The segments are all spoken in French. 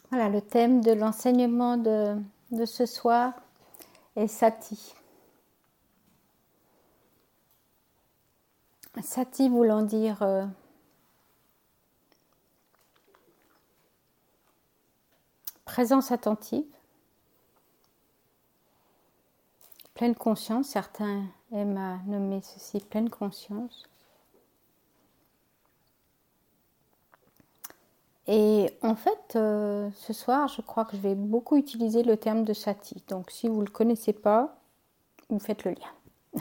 Voilà, le thème de l'enseignement de ce soir est Sati. Sati voulant dire présence attentive, pleine conscience, certains aiment à nommer ceci pleine conscience. Et en fait, ce soir, je crois que je vais beaucoup utiliser le terme de Sati. Donc si vous ne le connaissez pas, vous faites le lien.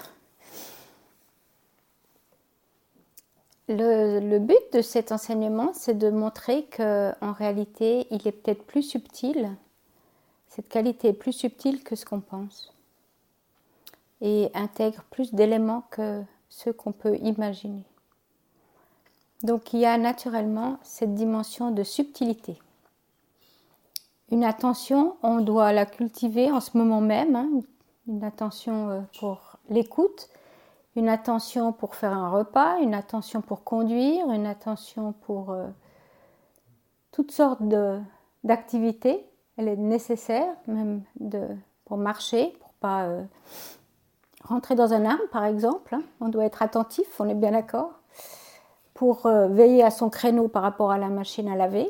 Le but de cet enseignement, c'est de montrer qu'en réalité, il est peut-être plus subtil, cette qualité est plus subtile que ce qu'on pense et intègre plus d'éléments que ceux qu'on peut imaginer. Donc il y a naturellement cette dimension de subtilité. Une attention, on doit la cultiver en ce moment même, hein, une attention pour l'écoute, une attention pour faire un repas, une attention pour conduire, une attention pour toutes sortes d'activités. Elle est nécessaire, même pour marcher, pour pas rentrer dans un arbre, par exemple. Hein. On doit être attentif, on est bien d'accord. Pour veiller à son créneau par rapport à la machine à laver.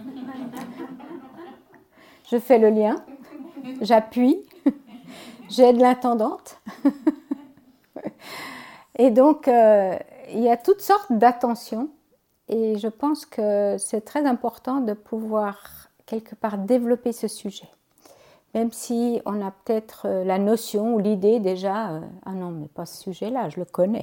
Je fais le lien, j'appuie, j'aide l'intendante. Et donc, il y a toutes sortes d'attentions. Et je pense que c'est très important de pouvoir, quelque part, développer ce sujet. Même si on a peut-être la notion ou l'idée déjà, ah non, mais pas ce sujet-là, je le connais.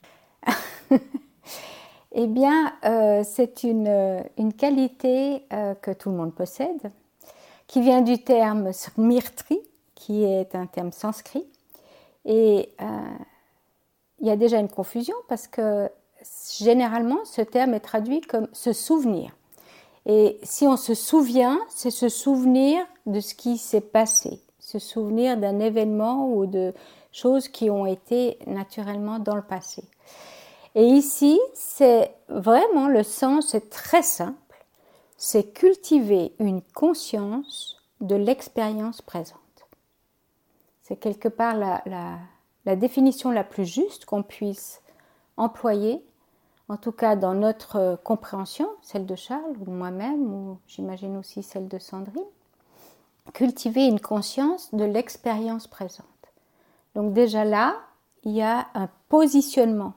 Eh bien, c'est une qualité que tout le monde possède, qui vient du terme smriti, qui est un terme sanskrit. Et il y a déjà une confusion parce que généralement, ce terme est traduit comme se souvenir. Et si on se souvient, c'est se souvenir de ce qui s'est passé, se souvenir d'un événement ou de choses qui ont été naturellement dans le passé. Et ici, c'est vraiment le sens est très simple, c'est cultiver une conscience de l'expérience présente. C'est quelque part la définition la plus juste qu'on puisse employer, en tout cas dans notre compréhension, celle de Charles ou moi-même, ou j'imagine aussi celle de Sandrine, cultiver une conscience de l'expérience présente. Donc déjà là, il y a un positionnement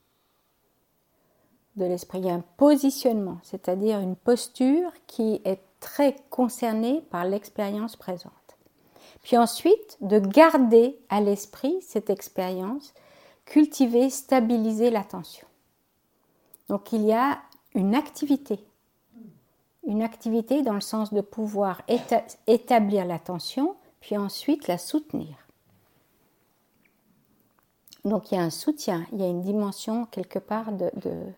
de l'esprit, il y a un positionnement, c'est-à-dire une posture qui est très concernée par l'expérience présente. Puis ensuite, de garder à l'esprit cette expérience, cultiver, stabiliser l'attention. Donc il y a une activité dans le sens de pouvoir établir l'attention, puis ensuite la soutenir. Donc il y a un soutien, il y a une dimension quelque part de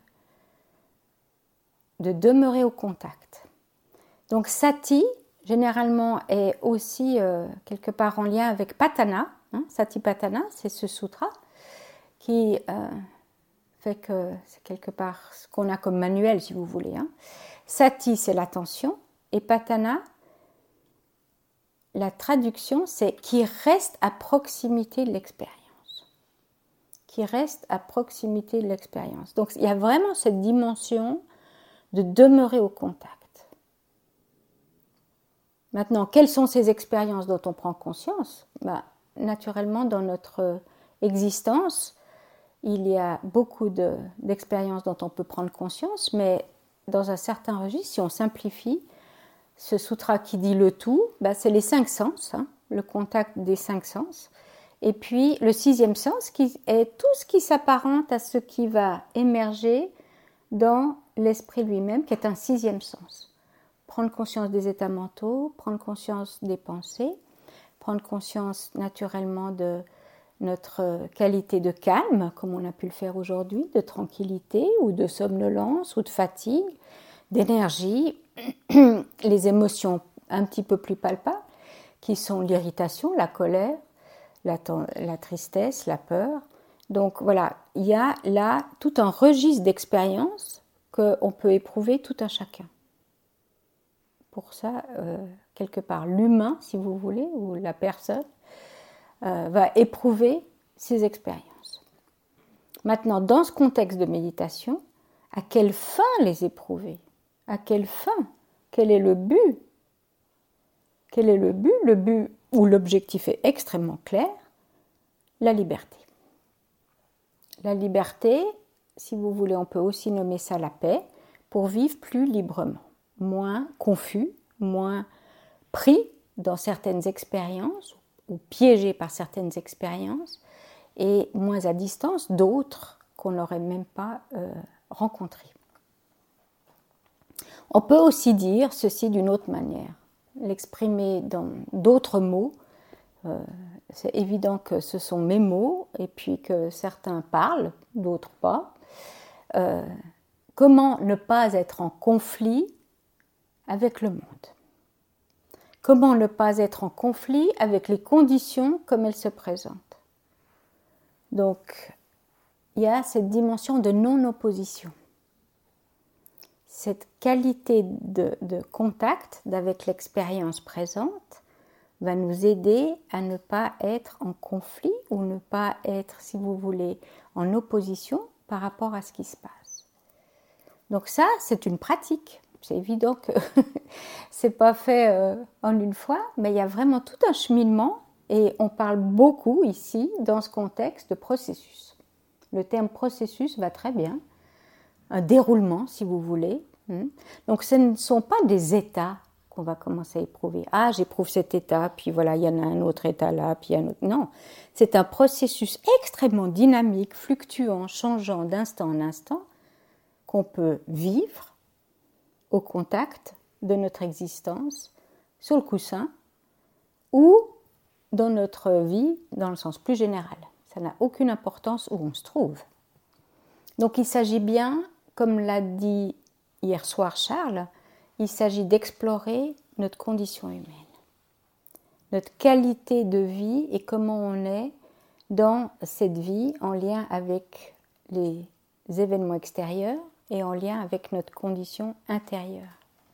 demeurer au contact. Donc Sati, généralement, est aussi quelque part en lien avec Patana. Hein, Satipatthana, c'est ce sutra qui fait que c'est quelque part ce qu'on a comme manuel, si vous voulez. Hein. Sati, c'est l'attention, et Patthana, la traduction, c'est qui reste à proximité de l'expérience. Qui reste à proximité de l'expérience. Donc il y a vraiment cette dimension de demeurer au contact. Maintenant, quelles sont ces expériences dont on prend conscience ? Naturellement, dans notre existence, il y a beaucoup d'expériences dont on peut prendre conscience, mais dans un certain registre, si on simplifie, ce sutra qui dit le tout, c'est les 5 sens, hein, le contact des 5 sens, et puis le 6e sens qui est tout ce qui s'apparente à ce qui va émerger dans l'esprit lui-même, qui est un 6e sens. Prendre conscience des états mentaux, prendre conscience des pensées, prendre conscience naturellement de notre qualité de calme, comme on a pu le faire aujourd'hui, de tranquillité ou de somnolence ou de fatigue, d'énergie, les émotions un petit peu plus palpables, qui sont l'irritation, la colère, la tristesse, la peur. Donc voilà, il y a là tout un registre d'expériences qu'on peut éprouver tout un chacun. pour ça, quelque part, l'humain, si vous voulez, ou la personne, va éprouver ces expériences. Maintenant, dans ce contexte de méditation, à quelle fin les éprouver? À quelle fin? Quel est le but? Quel est le but? Le but où l'objectif est extrêmement clair, la liberté. La liberté, si vous voulez, on peut aussi nommer ça la paix, pour vivre plus librement, moins confus, moins pris dans certaines expériences ou piégé par certaines expériences et moins à distance d'autres qu'on n'aurait même pas rencontrées. On peut aussi dire ceci d'une autre manière, l'exprimer dans d'autres mots. C'est évident que ce sont mes mots et puis que certains parlent, d'autres pas. Comment ne pas être en conflit avec le monde? Comment ne pas être en conflit avec les conditions comme elles se présentent? Donc, il y a cette dimension de non-opposition. Cette qualité de contact avec l'expérience présente va nous aider à ne pas être en conflit ou ne pas être, si vous voulez, en opposition par rapport à ce qui se passe. Donc ça, c'est une pratique. C'est évident que c'est pas fait en une fois, mais il y a vraiment tout un cheminement et on parle beaucoup ici, dans ce contexte, de processus. Le terme processus va très bien, un déroulement si vous voulez. Donc ce ne sont pas des états qu'on va commencer à éprouver. Ah, j'éprouve cet état, puis voilà, il y en a un autre état là, puis un autre. Non, c'est un processus extrêmement dynamique, fluctuant, changeant d'instant en instant, qu'on peut vivre au contact de notre existence, sur le coussin, ou dans notre vie, dans le sens plus général. Ça n'a aucune importance où on se trouve. Donc il s'agit bien, comme l'a dit hier soir Charles, il s'agit d'explorer notre condition humaine, notre qualité de vie et comment on est dans cette vie en lien avec les événements extérieurs et en lien avec notre condition intérieure.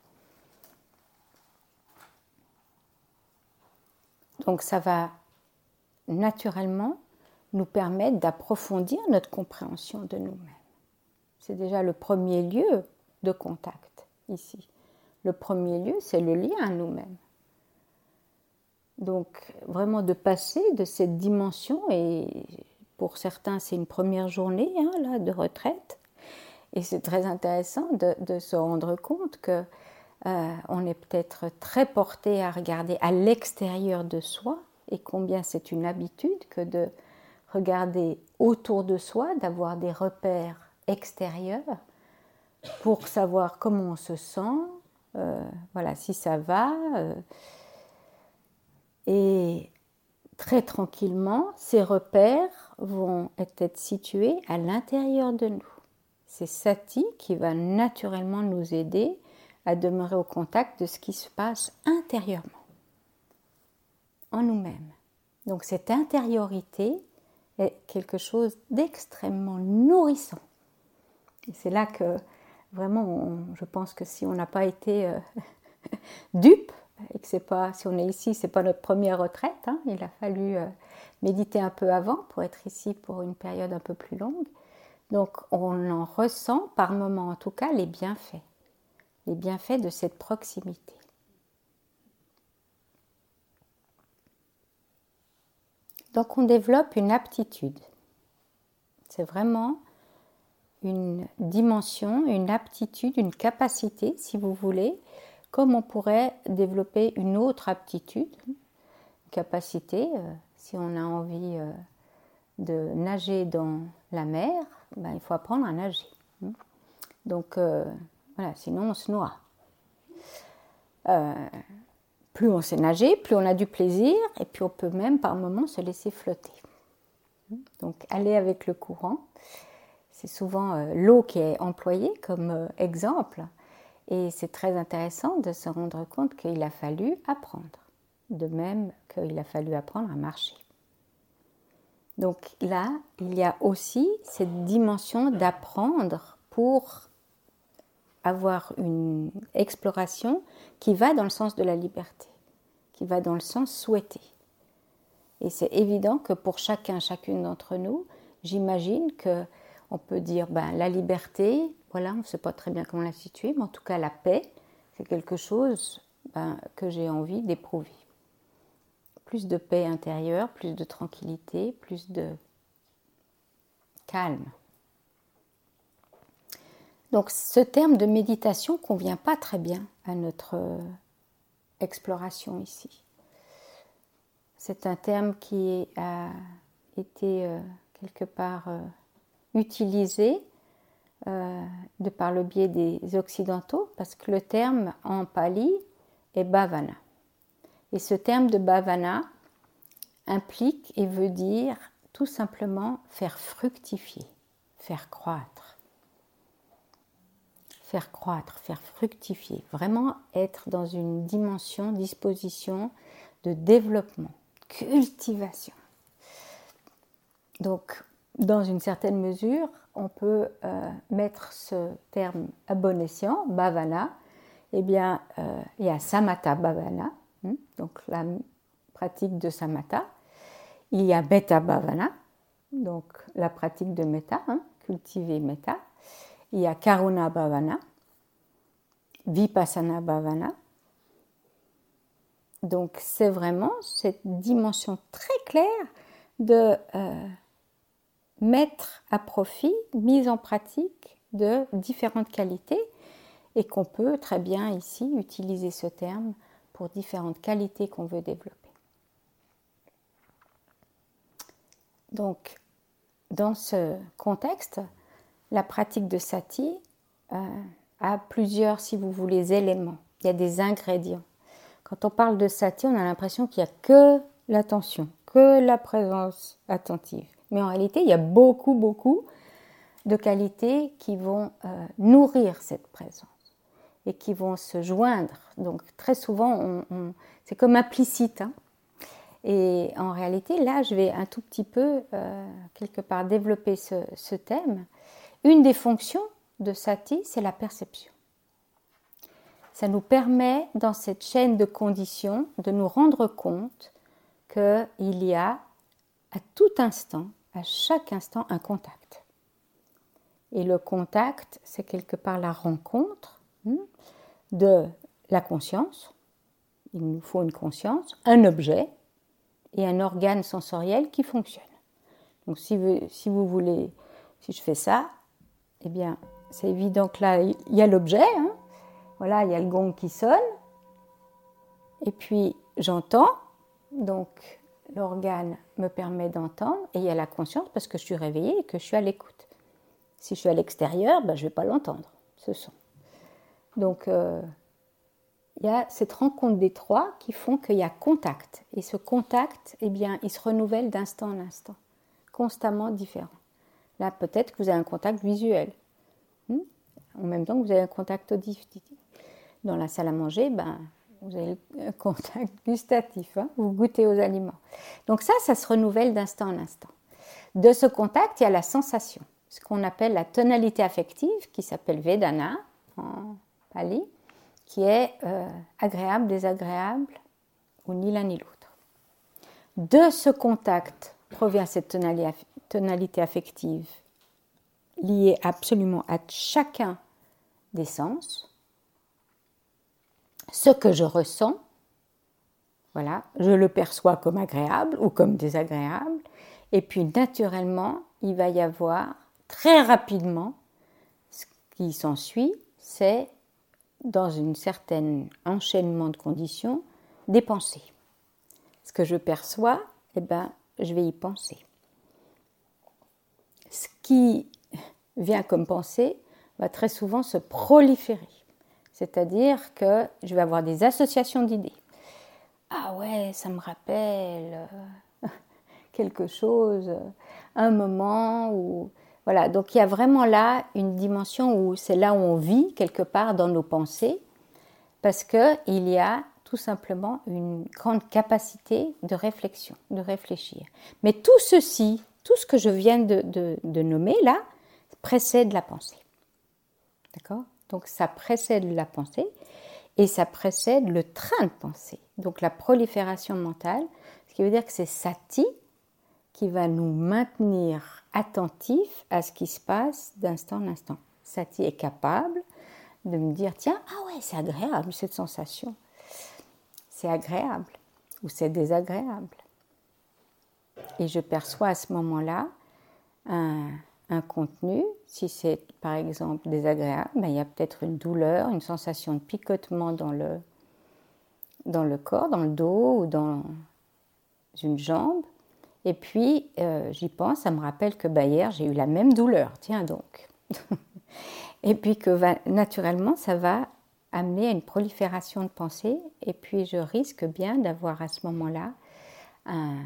Donc ça va naturellement nous permettre d'approfondir notre compréhension de nous-mêmes. C'est déjà le premier lieu de contact ici. Le premier lieu, c'est le lien à nous-mêmes. Donc vraiment de passer de cette dimension, et pour certains c'est une première journée là, de retraite, et c'est très intéressant de se rendre compte que on est peut-être très porté à regarder à l'extérieur de soi, et combien c'est une habitude que de regarder autour de soi, d'avoir des repères extérieurs pour savoir comment on se sent, voilà, si ça va. Et très tranquillement, ces repères vont être situés à l'intérieur de nous. C'est Sati qui va naturellement nous aider à demeurer au contact de ce qui se passe intérieurement, en nous-mêmes. Donc cette intériorité est quelque chose d'extrêmement nourrissant. Et c'est là que vraiment, je pense que si on n'a pas été dupe, et que c'est pas, si on est ici, c'est pas notre première retraite, il a fallu méditer un peu avant pour être ici pour une période un peu plus longue. Donc on en ressent par moments en tout cas les bienfaits de cette proximité. Donc on développe une aptitude. C'est vraiment une dimension, une aptitude, une capacité, si vous voulez, comme on pourrait développer une autre aptitude, une capacité, si on a envie de nager dans la mer, il faut apprendre à nager. Donc voilà, sinon on se noie. Plus on sait nager, plus on a du plaisir, et puis on peut même par moments se laisser flotter. Donc aller avec le courant, c'est souvent l'eau qui est employée comme exemple, et c'est très intéressant de se rendre compte qu'il a fallu apprendre, de même qu'il a fallu apprendre à marcher. Donc là, il y a aussi cette dimension d'apprendre pour avoir une exploration qui va dans le sens de la liberté, qui va dans le sens souhaité. Et c'est évident que pour chacun, chacune d'entre nous, j'imagine qu'on peut dire la liberté, voilà, on ne sait pas très bien comment la situer, mais en tout cas la paix, c'est quelque chose que j'ai envie d'éprouver. Plus de paix intérieure, plus de tranquillité, plus de calme. Donc ce terme de méditation ne convient pas très bien à notre exploration ici. C'est un terme qui a été quelque part utilisé de par le biais des Occidentaux, parce que le terme en pali est bhavana. Et ce terme de bhavana implique et veut dire tout simplement faire fructifier, faire croître. Faire croître, faire fructifier, vraiment être dans une disposition de développement, cultivation. Donc, dans une certaine mesure, on peut mettre ce terme à bon escient, bhavana. Eh bien, il y a samatha bhavana, donc la pratique de samatha. Il y a metta bhavana, donc la pratique de metta, cultiver metta. Il y a karuna bhavana, vipassana bhavana. Donc c'est vraiment cette dimension très claire de mettre à profit, mise en pratique de différentes qualités et qu'on peut très bien ici utiliser ce terme pour différentes qualités qu'on veut développer. Donc dans ce contexte, la pratique de sati a plusieurs, si vous voulez, éléments. Il y a des ingrédients. Quand on parle de sati, on a l'impression qu'il n'y a que l'attention, que la présence attentive. Mais en réalité, il y a beaucoup de qualités qui vont nourrir cette présence et qui vont se joindre. Donc très souvent, c'est comme implicite. Et en réalité, là, je vais un tout petit peu, quelque part, développer ce thème. Une des fonctions de sati, c'est la perception. Ça nous permet, dans cette chaîne de conditions, de nous rendre compte qu'il y a à tout instant, à chaque instant, un contact. Et le contact, c'est quelque part la rencontre de la conscience. Il nous faut une conscience, un objet et un organe sensoriel qui fonctionne. Donc si vous voulez, si je fais ça, eh bien, c'est évident que là, il y a l'objet. Voilà, il y a le gong qui sonne. Et puis, j'entends. Donc, l'organe me permet d'entendre. Et il y a la conscience parce que je suis réveillée et que je suis à l'écoute. Si je suis à l'extérieur, je ne vais pas l'entendre, ce son. Donc, il y a cette rencontre des trois qui font qu'il y a contact. Et ce contact, eh bien, il se renouvelle d'instant en instant, constamment différent. Là, peut-être que vous avez un contact visuel. En même temps que vous avez un contact auditif. Dans la salle à manger, vous avez un contact gustatif. Vous goûtez aux aliments. Donc ça se renouvelle d'instant en instant. De ce contact, il y a la sensation. Ce qu'on appelle la tonalité affective, qui s'appelle Vedana, en pali, qui est agréable, désagréable, ou ni l'un ni l'autre. De ce contact provient cette tonalité affective liée absolument à chacun des sens. Ce que je ressens, voilà, je le perçois comme agréable ou comme désagréable. Et puis naturellement, il va y avoir très rapidement, ce qui s'ensuit, c'est dans un certain enchaînement de conditions, des pensées. Ce que je perçois, je vais y penser. Ce qui vient comme pensée va très souvent se proliférer. C'est-à-dire que je vais avoir des associations d'idées. Ah ouais, ça me rappelle quelque chose, un moment où... Voilà, donc il y a vraiment là une dimension où c'est là où on vit quelque part dans nos pensées, parce qu'il y a tout simplement une grande capacité de réflexion, de réfléchir. Mais tout ceci, tout ce que je viens de nommer là, précède la pensée. D'accord ? Donc ça précède la pensée et ça précède le train de pensée. Donc la prolifération mentale, ce qui veut dire que c'est Sati qui va nous maintenir attentifs à ce qui se passe d'instant en instant. Sati est capable de me dire, tiens, ah ouais, c'est agréable cette sensation. C'est agréable ou c'est désagréable. Et je perçois à ce moment-là un contenu. Si c'est par exemple désagréable, ben, il y a peut-être une douleur, une sensation de picotement dans le corps, dans le dos ou dans une jambe. Et puis j'y pense, ça me rappelle que hier j'ai eu la même douleur, tiens donc. Et puis que naturellement ça va amener à une prolifération de pensées et puis je risque bien d'avoir à ce moment-là un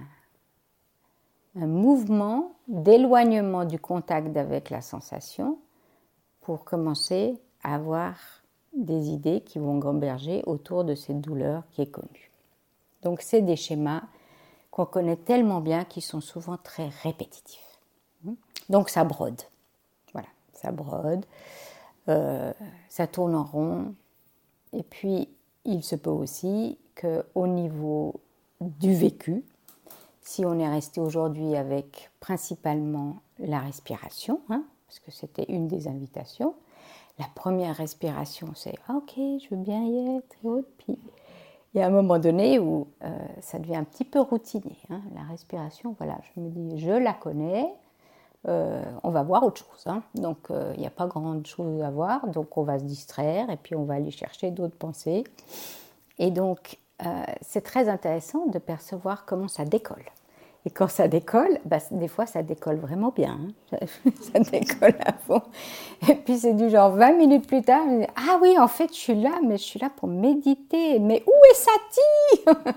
mouvement d'éloignement du contact avec la sensation pour commencer à avoir des idées qui vont gamberger autour de cette douleur qui est connue. Donc c'est des schémas qu'on connaît tellement bien qui sont souvent très répétitifs. Donc ça brode. Voilà, ça brode, ça tourne en rond. Et puis il se peut aussi qu'au niveau du vécu, si on est resté aujourd'hui avec principalement la respiration, parce que c'était une des invitations, la première respiration c'est « ok, je veux bien y être » et autres. Puis il y a un moment donné où ça devient un petit peu routinier. La respiration, voilà, je me dis « je la connais, on va voir autre chose ». Donc il n'y a pas grand chose à voir, donc on va se distraire et puis on va aller chercher d'autres pensées. Et donc c'est très intéressant de percevoir comment ça décolle. Et quand ça décolle, des fois ça décolle vraiment bien. Ça décolle à fond. Et puis c'est du genre 20 minutes plus tard, je me dis, ah oui, en fait je suis là, mais je suis là pour méditer. Mais où est Sati?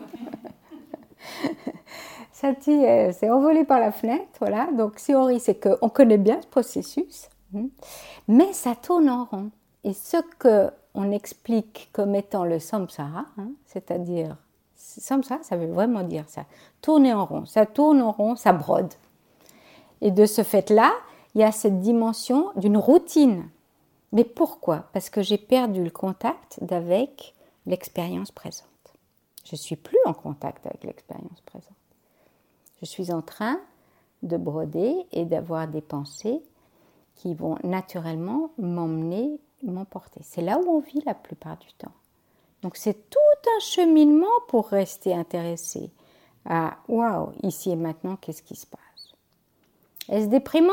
Sati s'est envolée par la fenêtre, voilà. Donc si on rit, c'est qu'on connaît bien ce processus. Mais ça tourne en rond. Et ce qu'on explique comme étant le samsara, c'est-à-dire samsara, ça veut vraiment dire ça. Tourner en rond, ça tourne en rond, ça brode. Et de ce fait-là, il y a cette dimension d'une routine. Mais pourquoi? Parce que j'ai perdu le contact avec l'expérience présente. Je ne suis plus en contact avec l'expérience présente. Je suis en train de broder et d'avoir des pensées qui vont naturellement m'emporter. C'est là où on vit la plupart du temps. Donc c'est tout un cheminement pour rester intéressé à « waouh, ici et maintenant, qu'est-ce qui se passe ?» Est-ce déprimant?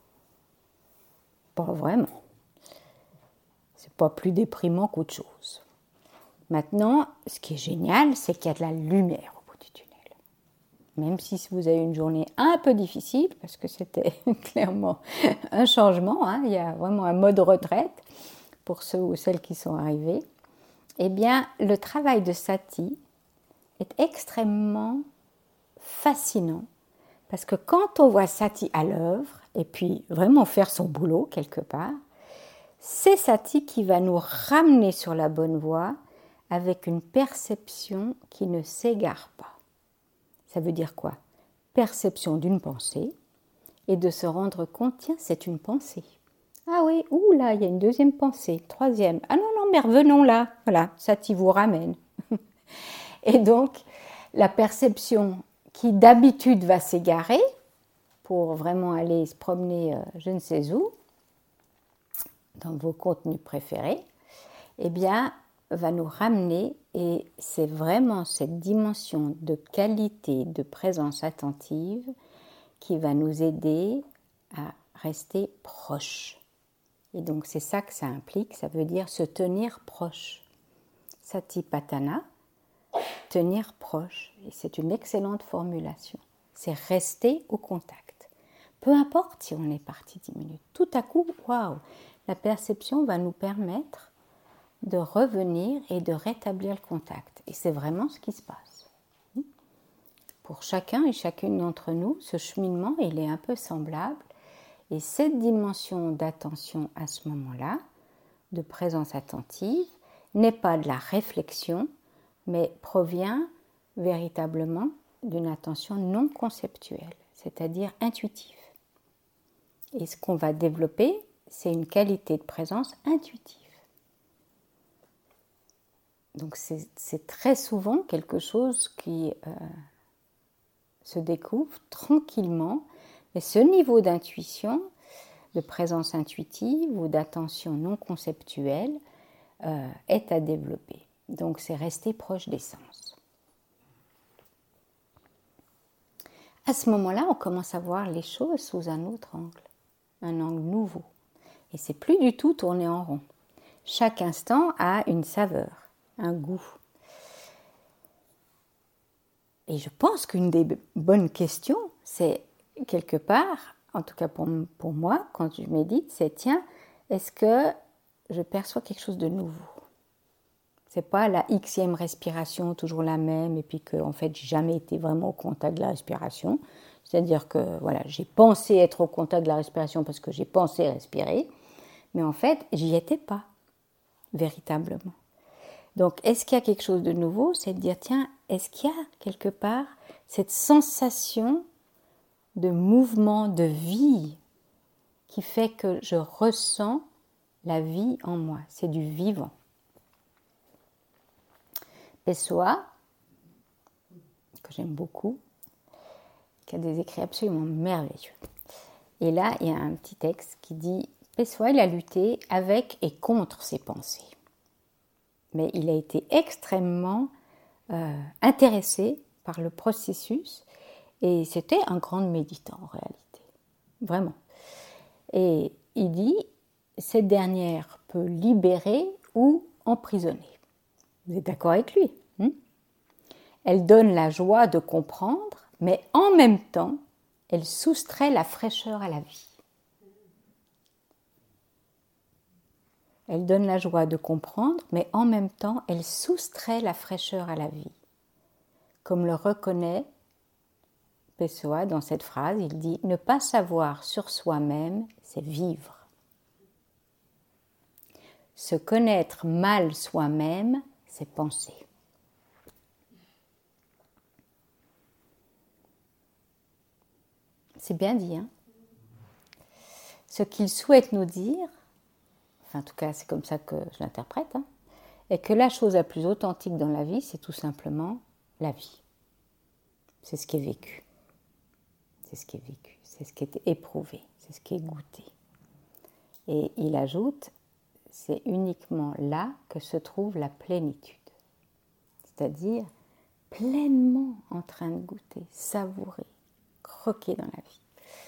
Pas vraiment. C'est pas plus déprimant qu'autre chose. Maintenant, ce qui est génial, c'est qu'il y a de la lumière au bout du tunnel. Même si vous avez une journée un peu difficile, parce que c'était clairement un changement, il y a vraiment un mode retraite pour ceux ou celles qui sont arrivés, eh bien, le travail de Sati est extrêmement fascinant parce que quand on voit Sati à l'œuvre et puis vraiment faire son boulot quelque part, c'est Sati qui va nous ramener sur la bonne voie avec une perception qui ne s'égare pas. Ça veut dire quoi? Perception d'une pensée et de se rendre compte, tiens, c'est une pensée. Ah oui, là, il y a une deuxième pensée, troisième. Ah non, mais revenons là. Voilà, Sati vous ramène. Et donc, la perception qui d'habitude va s'égarer pour vraiment aller se promener je ne sais où, dans vos contenus préférés, eh bien, va nous ramener et c'est vraiment cette dimension de qualité, de présence attentive qui va nous aider à rester proche. Et donc c'est ça que ça implique, ça veut dire se tenir proche. Satipatthana, tenir proche, et c'est une excellente formulation. C'est rester au contact. Peu importe si on est parti 10 minutes, tout à coup, waouh, la perception va nous permettre de revenir et de rétablir le contact. Et c'est vraiment ce qui se passe. Pour chacun et chacune d'entre nous, ce cheminement, il est un peu semblable. Et cette dimension d'attention à ce moment-là, de présence attentive, n'est pas de la réflexion, mais provient véritablement d'une attention non conceptuelle, c'est-à-dire intuitive. Et ce qu'on va développer, c'est une qualité de présence intuitive. Donc c'est très souvent quelque chose qui se découvre tranquillement, mais ce niveau d'intuition, de présence intuitive ou d'attention non conceptuelle est à développer. Donc c'est rester proche des sens. À ce moment-là, on commence à voir les choses sous un autre angle, un angle nouveau. Et c'est plus du tout tourner en rond. Chaque instant a une saveur, un goût. Et je pense qu'une des bonnes questions, c'est quelque part, en tout cas pour moi, quand je médite, c'est tiens, est-ce que je perçois quelque chose de nouveau? C'est pas la xème respiration, toujours la même, et puis qu'en fait, j'ai jamais été vraiment au contact de la respiration. C'est-à-dire que voilà, j'ai pensé être au contact de la respiration parce que j'ai pensé respirer, mais en fait, j'y étais pas, véritablement. Donc, est-ce qu'il y a quelque chose de nouveau? C'est de dire, tiens, est-ce qu'il y a quelque part cette sensation de mouvement, de vie, qui fait que je ressens la vie en moi? C'est du vivant. Pessoa, que j'aime beaucoup, qui a des écrits absolument merveilleux. Et là, il y a un petit texte qui dit « Pessoa, il a lutté avec et contre ses pensées. Mais il a été extrêmement intéressé par le processus et c'était un grand méditant en réalité. Vraiment. Et il dit « Cette dernière peut libérer ou emprisonner. » Vous êtes d'accord avec lui? Elle donne la joie de comprendre, mais en même temps, elle soustrait la fraîcheur à la vie. Elle donne la joie de comprendre, mais en même temps, elle soustrait la fraîcheur à la vie. Comme le reconnaît Pessoa dans cette phrase, il dit « Ne pas savoir sur soi-même, c'est vivre. Se connaître mal soi-même, c'est penser. » C'est bien dit, hein? Ce qu'il souhaite nous dire, enfin en tout cas c'est comme ça que je l'interprète, hein, est que la chose la plus authentique dans la vie, c'est tout simplement la vie. C'est ce qui est vécu. C'est ce qui est vécu, c'est ce qui est éprouvé, c'est ce qui est goûté. Et il ajoute, c'est uniquement là que se trouve la plénitude. C'est-à-dire pleinement en train de goûter, savourer, croquer dans la vie.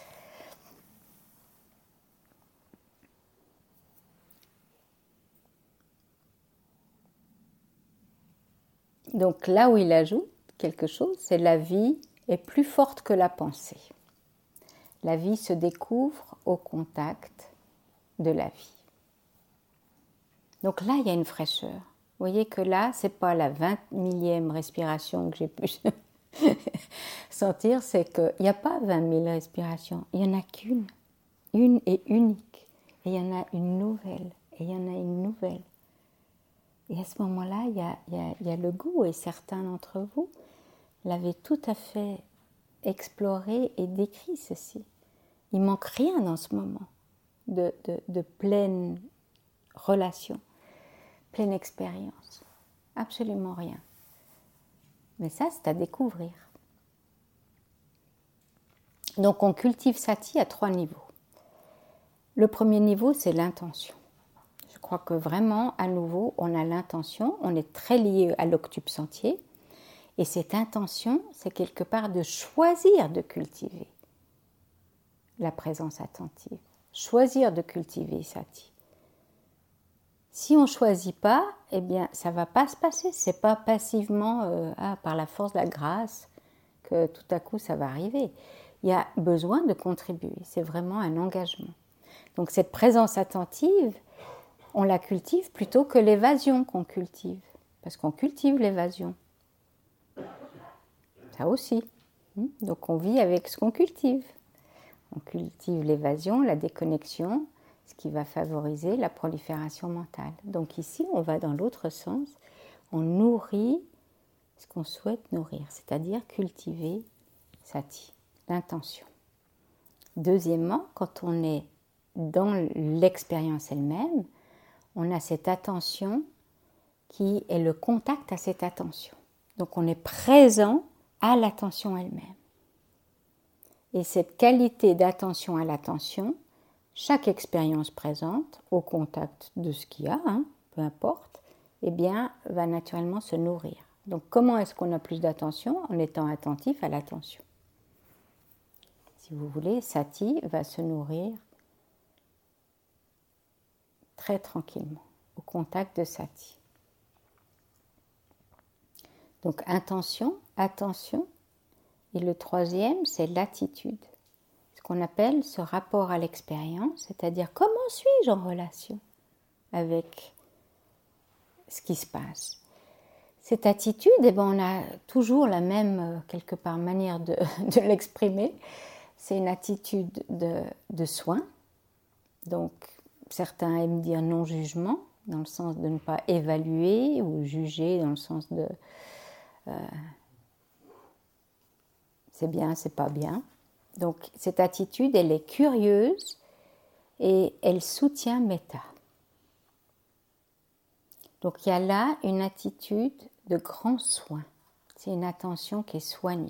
Donc là où il ajoute quelque chose, c'est la vie est plus forte que la pensée. La vie se découvre au contact de la vie. Donc là, il y a une fraîcheur. Vous voyez que là, ce n'est pas la 20 millième respiration que j'ai pu sentir, c'est qu'il n'y a pas 20 000 respirations, il n'y en a qu'une, une et unique. Et il y en a une nouvelle, et il y en a une nouvelle. Et à ce moment-là, il y a le goût, et certains d'entre vous l'avaient tout à fait exploré et décrit ceci. Il ne manque rien dans ce moment de pleine relation, pleine expérience. Absolument rien. Mais ça, c'est à découvrir. Donc, on cultive Sati à 3 niveaux. Le premier niveau, c'est l'intention. Je crois que vraiment, à nouveau, on a l'intention, on est très lié à l'octuple sentier, et cette intention, c'est quelque part de choisir de cultiver la présence attentive, choisir de cultiver Sati. Si on ne choisit pas, eh bien, ça ne va pas se passer. Ce n'est pas passivement, par la force de la grâce, que tout à coup, ça va arriver. Il y a besoin de contribuer. C'est vraiment un engagement. Donc, cette présence attentive, on la cultive plutôt que l'évasion qu'on cultive. Parce qu'on cultive l'évasion. Ça aussi. Donc, on vit avec ce qu'on cultive. On cultive l'évasion, la déconnexion, ce qui va favoriser la prolifération mentale. Donc ici, on va dans l'autre sens, on nourrit ce qu'on souhaite nourrir, c'est-à-dire cultiver Sati, l'intention. Deuxièmement, quand on est dans l'expérience elle-même, on a cette attention qui est le contact à cette attention. Donc on est présent à l'attention elle-même. Et cette qualité d'attention à l'attention, chaque expérience présente, au contact de ce qu'il y a, peu importe, eh bien, va naturellement se nourrir. Donc comment est-ce qu'on a plus d'attention? En étant attentif à l'attention. Si vous voulez, Sati va se nourrir très tranquillement, au contact de Sati. Donc intention, attention. Et le troisième, c'est l'attitude. Ce qu'on appelle ce rapport à l'expérience, c'est-à-dire comment suis-je en relation avec ce qui se passe. Cette attitude, on a toujours la même, quelque part, manière de l'exprimer. C'est une attitude de soin. Donc, certains aiment dire non-jugement, dans le sens de ne pas évaluer, ou juger dans le sens de c'est bien, c'est pas bien. Donc, cette attitude, elle est curieuse et elle soutient Metta. Donc, il y a là une attitude de grand soin. C'est une attention qui est soignée.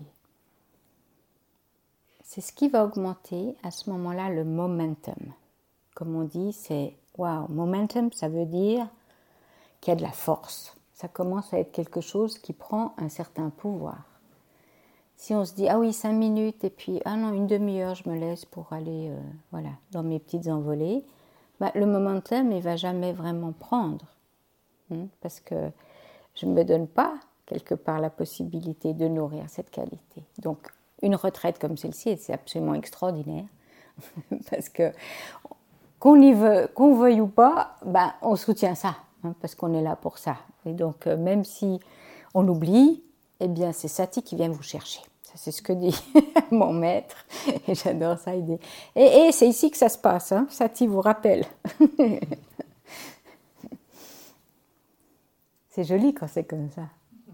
C'est ce qui va augmenter à ce moment-là le momentum. Comme on dit, c'est wow, momentum, ça veut dire qu'il y a de la force. Ça commence à être quelque chose qui prend un certain pouvoir. Si on se dit, ah oui, 5 minutes, et puis, ah non, une demi-heure, je me laisse pour aller dans mes petites envolées, le momentum, il ne va jamais vraiment prendre. Parce que je ne me donne pas, quelque part, la possibilité de nourrir cette qualité. Donc, une retraite comme celle-ci, c'est absolument extraordinaire. Parce que, qu'on veuille ou pas, on soutient ça, parce qu'on est là pour ça. Et donc, même si on oublie, eh bien, c'est Sati qui vient vous chercher. Ça, c'est ce que dit mon maître. Et j'adore ça. Il dit, et c'est ici que ça se passe. Sati vous rappelle. C'est joli quand c'est comme ça.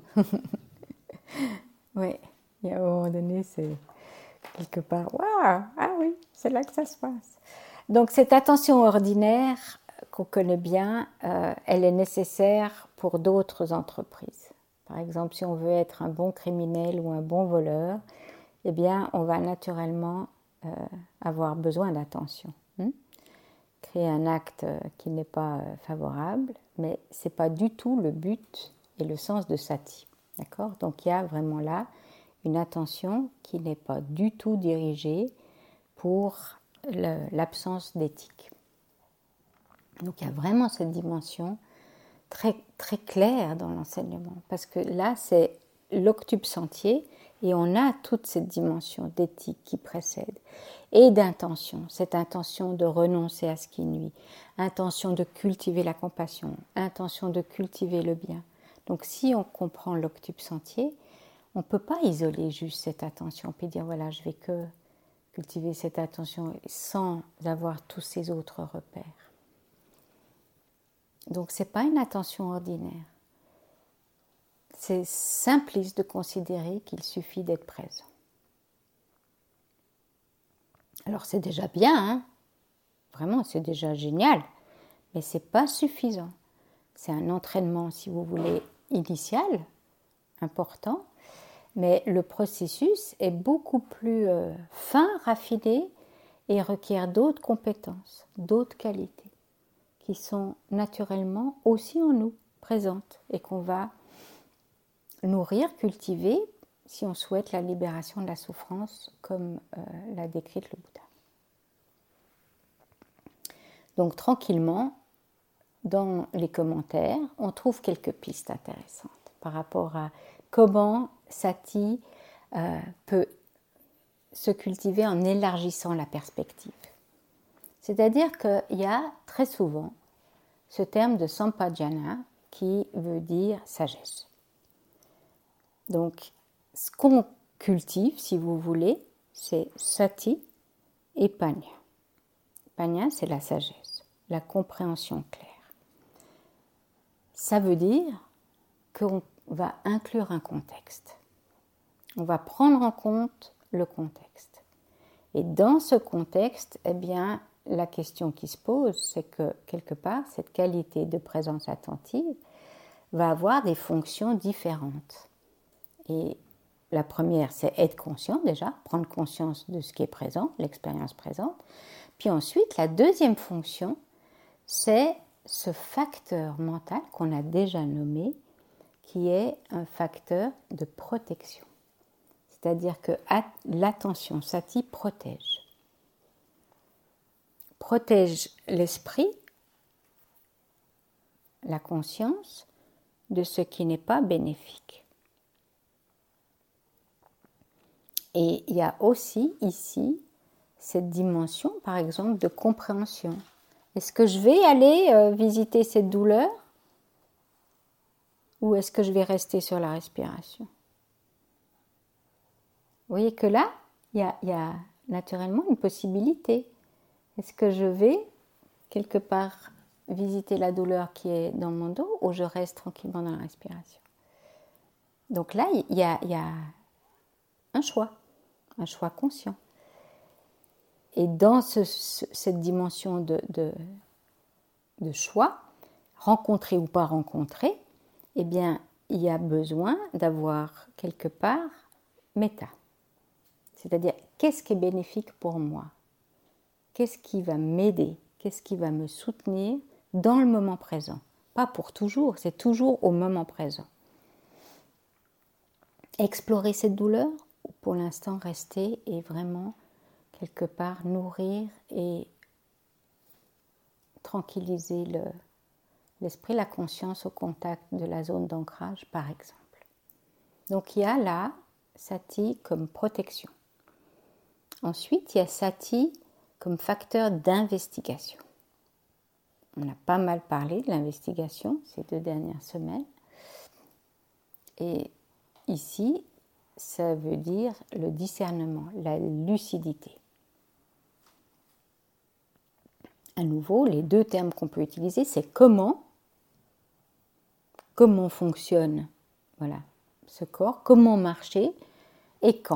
Oui. Et à un moment donné, c'est quelque part, waouh, ah oui, c'est là que ça se passe. Donc, cette attention ordinaire qu'on connaît bien, elle est nécessaire pour d'autres entreprises. Par exemple, si on veut être un bon criminel ou un bon voleur, eh bien, on va naturellement avoir besoin d'attention. Créer un acte qui n'est pas favorable, mais ce n'est pas du tout le but et le sens de Sati. D'accord ? Donc, il y a vraiment là une attention qui n'est pas du tout dirigée pour l'absence d'éthique. Donc, il y a vraiment cette dimension très, très claire dans l'enseignement, parce que là, c'est l'octuple sentier, et on a toute cette dimension d'éthique qui précède, et d'intention, cette intention de renoncer à ce qui nuit, intention de cultiver la compassion, intention de cultiver le bien. Donc, si on comprend l'octuple sentier, on ne peut pas isoler juste cette attention, puis dire, voilà, je vais que cultiver cette attention sans avoir tous ces autres repères. Donc, ce n'est pas une attention ordinaire. C'est simpliste de considérer qu'il suffit d'être présent. Alors, c'est déjà bien, vraiment, c'est déjà génial, mais ce n'est pas suffisant. C'est un entraînement, si vous voulez, initial, important, mais le processus est beaucoup plus fin, raffiné, et requiert d'autres compétences, d'autres qualités, qui sont naturellement aussi en nous, présentes, et qu'on va nourrir, cultiver, si on souhaite la libération de la souffrance, comme l'a décrite le Bouddha. Donc tranquillement, dans les commentaires, on trouve quelques pistes intéressantes par rapport à comment Sati peut se cultiver en élargissant la perspective. C'est-à-dire qu'il y a très souvent ce terme de sampajana qui veut dire sagesse. Donc, ce qu'on cultive, si vous voulez, c'est sati et panya. Panya, c'est la sagesse, la compréhension claire. Ça veut dire qu'on va inclure un contexte. On va prendre en compte le contexte. Et dans ce contexte, eh bien, la question qui se pose, c'est que quelque part, cette qualité de présence attentive va avoir des fonctions différentes. Et la première, c'est être conscient déjà, prendre conscience de ce qui est présent, l'expérience présente. Puis ensuite, la deuxième fonction, c'est ce facteur mental qu'on a déjà nommé, qui est un facteur de protection. C'est-à-dire que l'attention sati protège. Protège l'esprit, la conscience, de ce qui n'est pas bénéfique. Et il y a aussi ici cette dimension, par exemple, de compréhension. Est-ce que je vais aller visiter cette douleur ou est-ce que je vais rester sur la respiration? Vous voyez que là, il y a naturellement une possibilité. Est-ce que je vais quelque part visiter la douleur qui est dans mon dos ou je reste tranquillement dans la respiration? Donc là, il y a un choix conscient. Et dans cette dimension de choix, rencontrer ou pas rencontrer, eh bien, il y a besoin d'avoir quelque part méta. C'est-à-dire, qu'est-ce qui est bénéfique pour moi? Qu'est-ce qui va m'aider? Qu'est-ce qui va me soutenir dans le moment présent? Pas pour toujours, c'est toujours au moment présent. Explorer cette douleur ou pour l'instant rester et vraiment quelque part nourrir et tranquilliser l'esprit, la conscience au contact de la zone d'ancrage, par exemple. Donc il y a là sati comme protection. Ensuite, il y a sati comme facteur d'investigation. On a pas mal parlé de l'investigation ces 2 dernières semaines. Et ici, ça veut dire le discernement, la lucidité. À nouveau, les 2 termes qu'on peut utiliser, c'est comment fonctionne ce corps, comment marcher et quand.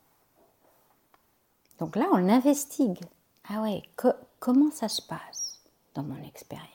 Donc là, on investigue. Ah ouais, comment ça se passe dans mon expérience?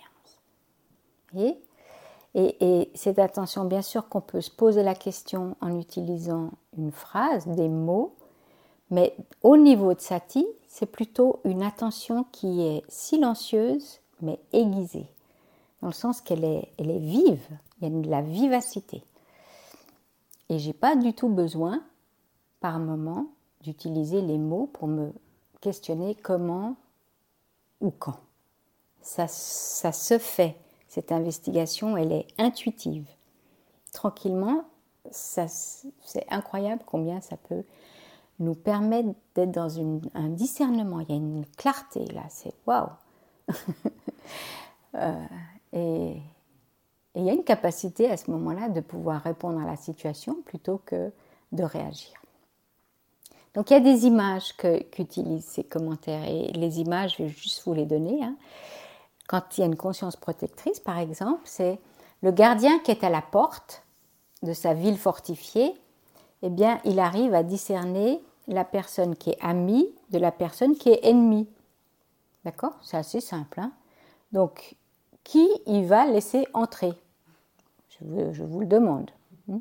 Et cette attention, bien sûr qu'on peut se poser la question en utilisant une phrase, des mots, mais au niveau de sati, c'est plutôt une attention qui est silencieuse, mais aiguisée, dans le sens qu'elle est vive, il y a de la vivacité. Et je n'ai pas du tout besoin, par moment, d'utiliser les mots pour me questionner comment ou quand. Ça se fait, cette investigation, elle est intuitive. Tranquillement, c'est incroyable combien ça peut nous permettre d'être dans un discernement. Il y a une clarté là, c'est waouh. Et il y a une capacité à ce moment-là de pouvoir répondre à la situation plutôt que de réagir. Donc il y a des images qu'utilisent ces commentaires et les images, je vais juste vous les donner. Quand il y a une conscience protectrice, par exemple, c'est le gardien qui est à la porte de sa ville fortifiée, eh bien, il arrive à discerner la personne qui est amie de la personne qui est ennemie. D'accord? C'est assez simple. Donc, qui il va laisser entrer? Je vous le demande.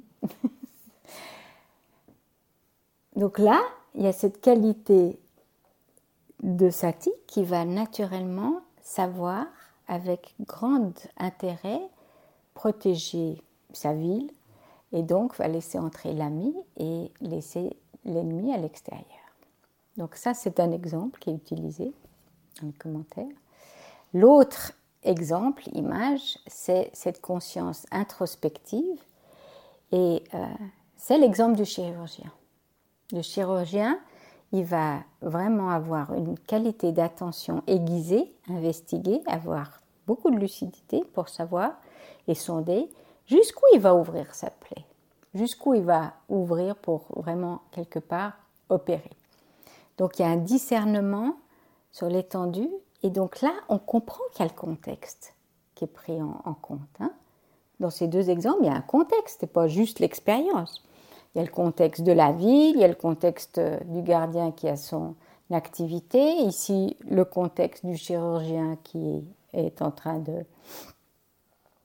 Donc là, il y a cette qualité de sati qui va naturellement savoir, avec grand intérêt, protéger sa ville et donc va laisser entrer l'ami et laisser l'ennemi à l'extérieur. Donc ça, c'est un exemple qui est utilisé dans les commentaires. L'autre exemple, image, c'est cette conscience introspective et c'est l'exemple du chirurgien. Le chirurgien, il va vraiment avoir une qualité d'attention aiguisée, investiguer, avoir beaucoup de lucidité pour savoir et sonder jusqu'où il va ouvrir sa plaie, jusqu'où il va ouvrir pour vraiment quelque part opérer. Donc il y a un discernement sur l'étendue et donc là on comprend qu'il y a le contexte qui est pris en compte. Dans ces 2 exemples, il y a un contexte, c'est pas juste l'expérience. Il y a le contexte de la ville, il y a le contexte du gardien qui a son activité, ici le contexte du chirurgien qui est en train de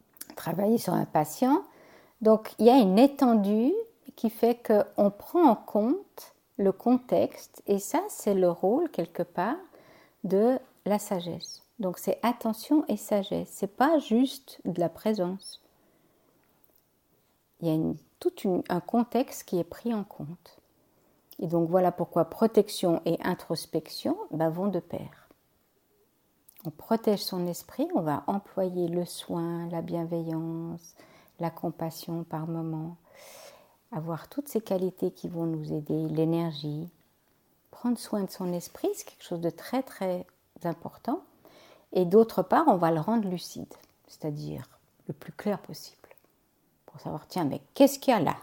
travailler sur un patient. Donc, il y a une étendue qui fait qu'on prend en compte le contexte. Et ça, c'est le rôle, quelque part, de la sagesse. Donc, c'est attention et sagesse. Ce n'est pas juste de la présence. Il y a tout un contexte qui est pris en compte. Et donc, voilà pourquoi protection et introspection vont de pair. On protège son esprit, on va employer le soin, la bienveillance, la compassion par moment, avoir toutes ces qualités qui vont nous aider, l'énergie. Prendre soin de son esprit, c'est quelque chose de très très important. Et d'autre part, on va le rendre lucide, c'est-à-dire le plus clair possible, pour savoir, tiens, mais qu'est-ce qu'il y a là?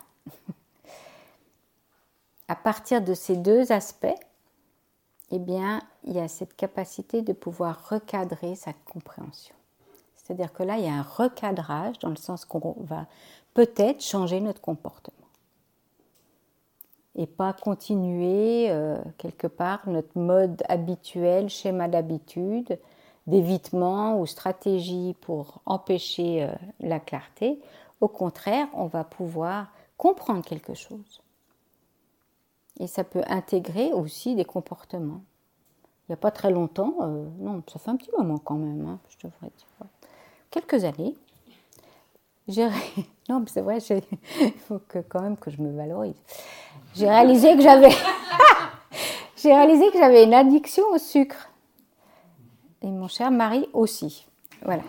À partir de ces deux aspects, eh bien, il y a cette capacité de pouvoir recadrer sa compréhension. C'est-à-dire que là, il y a un recadrage dans le sens qu'on va peut-être changer notre comportement. Et pas continuer quelque part notre mode habituel, schéma d'habitude, d'évitement ou stratégie pour empêcher la clarté. Au contraire, on va pouvoir comprendre quelque chose. Et ça peut intégrer aussi des comportements. Il n'y a pas très longtemps, non, ça fait un petit moment quand même, je devrais dire. Ouais. Quelques années, non, mais c'est vrai, il faut quand même que je me valorise. J'ai réalisé que j'avais une addiction au sucre. Et mon cher mari aussi. Voilà.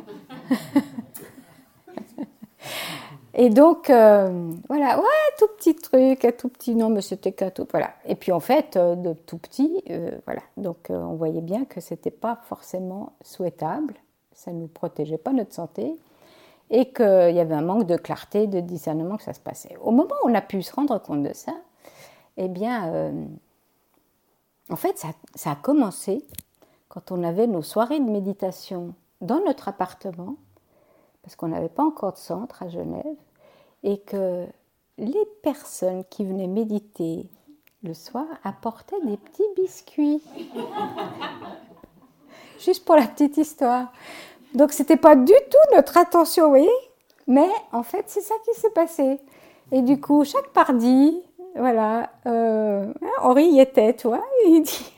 Et donc, voilà, ouais, tout petit truc, tout petit, non, mais c'était qu'un tout, voilà. Et puis en fait, de tout petit, voilà. Donc on voyait bien que c'était pas forcément souhaitable, ça ne nous protégeait pas notre santé, et qu'il y avait un manque de clarté, de discernement que ça se passait. Au moment où on a pu se rendre compte de ça, eh bien, en fait, ça a commencé quand on avait nos soirées de méditation dans notre appartement, parce qu'on n'avait pas encore de centre à Genève, et que les personnes qui venaient méditer le soir apportaient des petits biscuits. Juste pour la petite histoire. Donc, ce n'était pas du tout notre attention, vous voyez, mais en fait, c'est ça qui s'est passé. Et du coup, chaque mardi, voilà, Henri y était, tu vois, et il dit...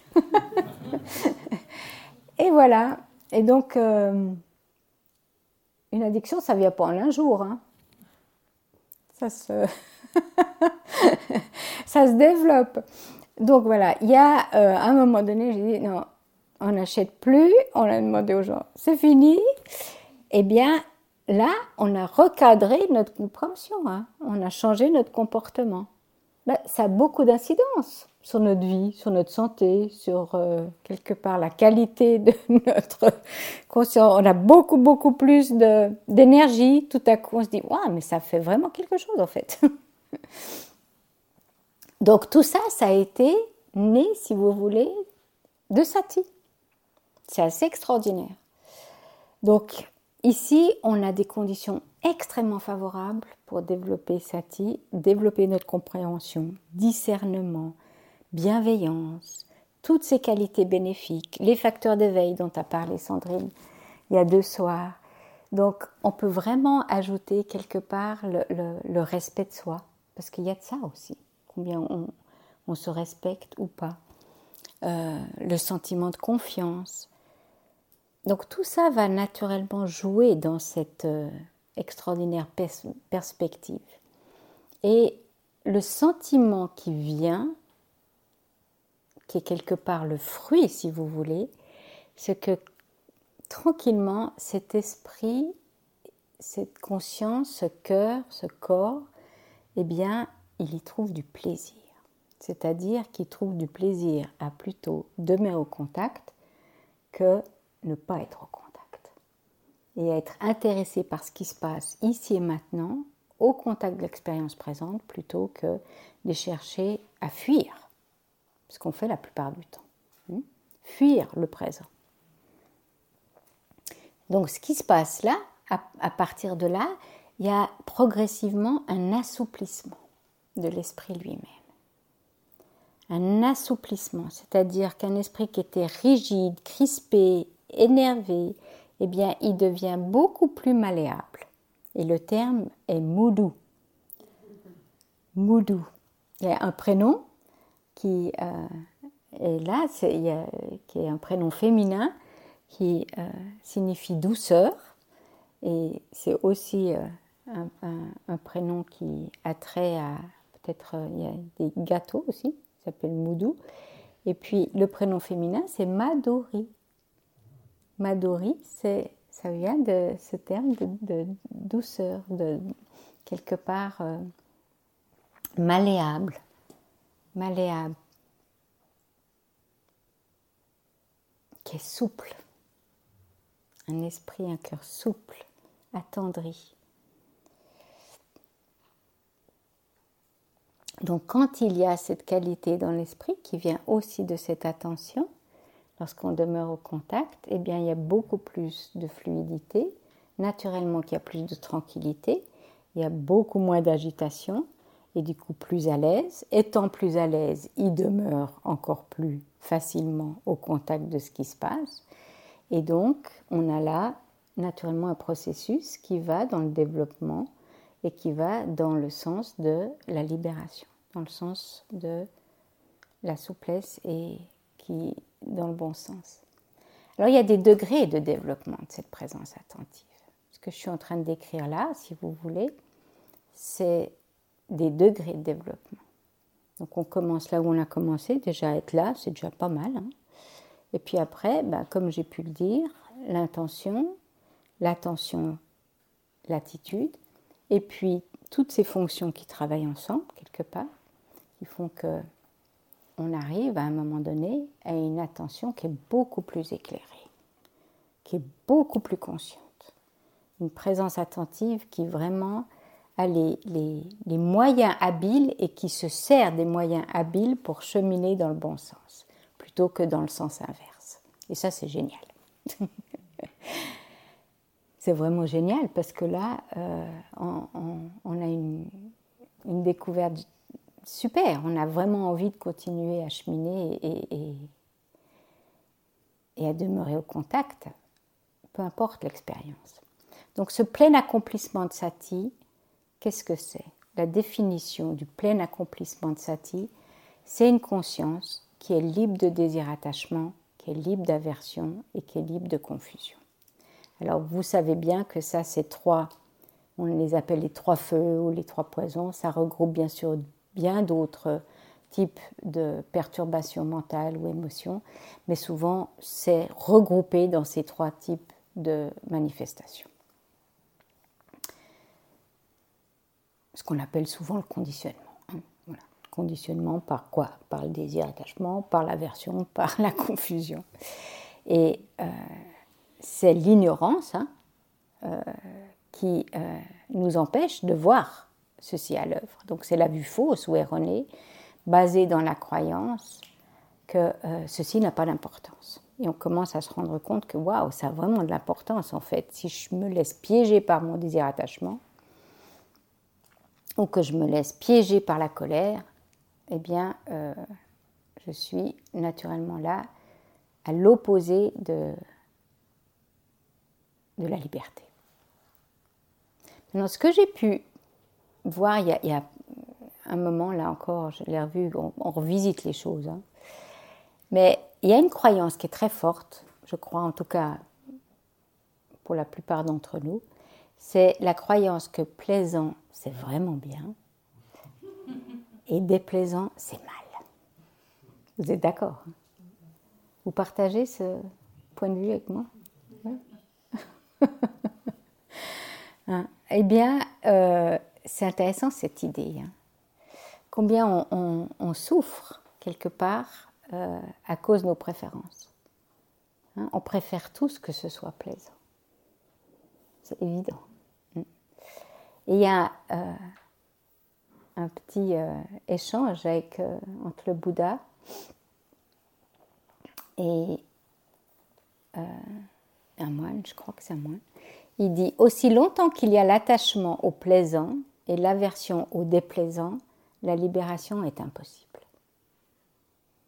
Et voilà. Et donc... une addiction, ça ne vient pas en un jour. Ça se développe. Donc voilà, il y a à un moment donné, j'ai dit non, on n'achète plus. On a demandé aux gens, c'est fini. Eh bien, là, on a recadré notre compréhension. On a changé notre comportement. Ça a beaucoup d'incidences sur notre vie, sur notre santé, sur quelque part la qualité de notre conscience. On a beaucoup, beaucoup plus d'énergie. Tout à coup, on se dit, waouh, mais ça fait vraiment quelque chose en fait. Donc tout ça, ça a été né, si vous voulez, de Sati. C'est assez extraordinaire. Donc ici, on a des conditions extrêmement favorables pour développer Sati, développer notre compréhension, discernement, bienveillance, toutes ces qualités bénéfiques, les facteurs d'éveil dont a parlé Sandrine il y a 2 soirs. Donc, on peut vraiment ajouter quelque part le respect de soi, parce qu'il y a de ça aussi, combien on se respecte ou pas, le sentiment de confiance. Donc, tout ça va naturellement jouer dans cette extraordinaire perspective. Et le sentiment qui vient, qui est quelque part le fruit, si vous voulez, c'est que tranquillement, cet esprit, cette conscience, ce cœur, ce corps, eh bien, il y trouve du plaisir. C'est-à-dire qu'il trouve du plaisir à plutôt demeurer au contact que ne pas être au contact. Et à être intéressé par ce qui se passe ici et maintenant, au contact de l'expérience présente, plutôt que de chercher à fuir. Ce qu'on fait la plupart du temps. Fuir le présent. Donc ce qui se passe là, à partir de là, il y a progressivement un assouplissement de l'esprit lui-même. Un assouplissement, c'est-à-dire qu'un esprit qui était rigide, crispé, énervé, eh bien il devient beaucoup plus malléable. Et le terme est Moudou. Moudou. Il y a un prénom qui est là, qui est un prénom féminin qui signifie douceur. Et c'est aussi un prénom qui a trait à, peut-être, il y a des gâteaux aussi, qui s'appelle Moudou. Et puis le prénom féminin, c'est Madori. Madori, ça vient de ce terme de douceur, de quelque part malléable, qui est souple. Un esprit, un cœur souple, attendri. Donc quand il y a cette qualité dans l'esprit qui vient aussi de cette attention, lorsqu'on demeure au contact, eh bien il y a beaucoup plus de fluidité, naturellement qu'il y a plus de tranquillité, il y a beaucoup moins d'agitation et du coup plus à l'aise. Étant plus à l'aise, il demeure encore plus facilement au contact de ce qui se passe. Et donc on a là naturellement un processus qui va dans le développement et qui va dans le sens de la libération, dans le sens de la souplesse et qui dans le bon sens. Alors il y a des degrés de développement de cette présence attentive. Ce que je suis en train de décrire là, si vous voulez, c'est des degrés de développement. Donc on commence là où on a commencé, déjà être là, c'est déjà pas mal. Hein. Et puis après, comme j'ai pu le dire, l'intention, l'attention, l'attitude, et puis toutes ces fonctions qui travaillent ensemble, quelque part, qui font qu'on arrive à un moment donné à une attention qui est beaucoup plus éclairée, qui est beaucoup plus consciente. Une présence attentive qui vraiment a les moyens habiles et qui se sert des moyens habiles pour cheminer dans le bon sens, plutôt que dans le sens inverse. Et ça, c'est génial. C'est vraiment génial parce que là, on a une découverte super. On a vraiment envie de continuer à cheminer et à demeurer au contact, peu importe l'expérience. Donc ce plein accomplissement de sati, qu'est-ce que c'est? La définition du plein accomplissement de sati, c'est une conscience qui est libre de désir-attachement, qui est libre d'aversion et qui est libre de confusion. Alors vous savez bien que ça, c'est trois, on les appelle les trois feux ou les trois poisons, ça regroupe bien sûr bien d'autres types de perturbations mentales ou émotions, mais souvent c'est regroupé dans ces trois types de manifestations. Ce qu'on appelle souvent le conditionnement. Voilà. Conditionnement par quoi? Par le désir-attachement, par l'aversion, par la confusion. Et c'est l'ignorance qui nous empêche de voir ceci à l'œuvre. Donc c'est la vue fausse ou erronée, basée dans la croyance que ceci n'a pas d'importance. Et on commence à se rendre compte que waouh, ça a vraiment de l'importance en fait. Si je me laisse piéger par mon désir-attachement, ou que je me laisse piéger par la colère, eh bien, je suis naturellement là à l'opposé de la liberté. Maintenant, ce que j'ai pu voir, il y a un moment, là encore, je l'ai revu, on revisite les choses, hein. Mais il y a une croyance qui est très forte, je crois en tout cas pour la plupart d'entre nous, c'est la croyance que plaisant, c'est vraiment bien, et déplaisant, c'est mal. Vous êtes d'accord? Vous partagez ce point de vue avec moi? Ouais. Hein? Eh bien, c'est intéressant cette idée. Hein. Combien on souffre quelque part à cause de nos préférences. Hein? On préfère tous que ce soit plaisant. C'est évident. Et il y a un petit échange entre le Bouddha et un moine, je crois que c'est un moine. Il dit « Aussi longtemps qu'il y a l'attachement au plaisant et l'aversion au déplaisant, la libération est impossible. »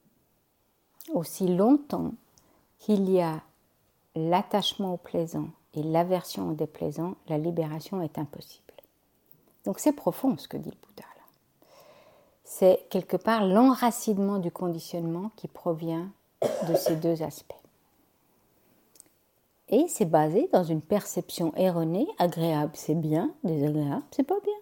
Aussi longtemps qu'il y a l'attachement au plaisant et l'aversion au déplaisant, la libération est impossible. Donc c'est profond ce que dit le Bouddha là. C'est quelque part l'enracinement du conditionnement qui provient de ces deux aspects. Et c'est basé dans une perception erronée, agréable c'est bien, désagréable c'est pas bien.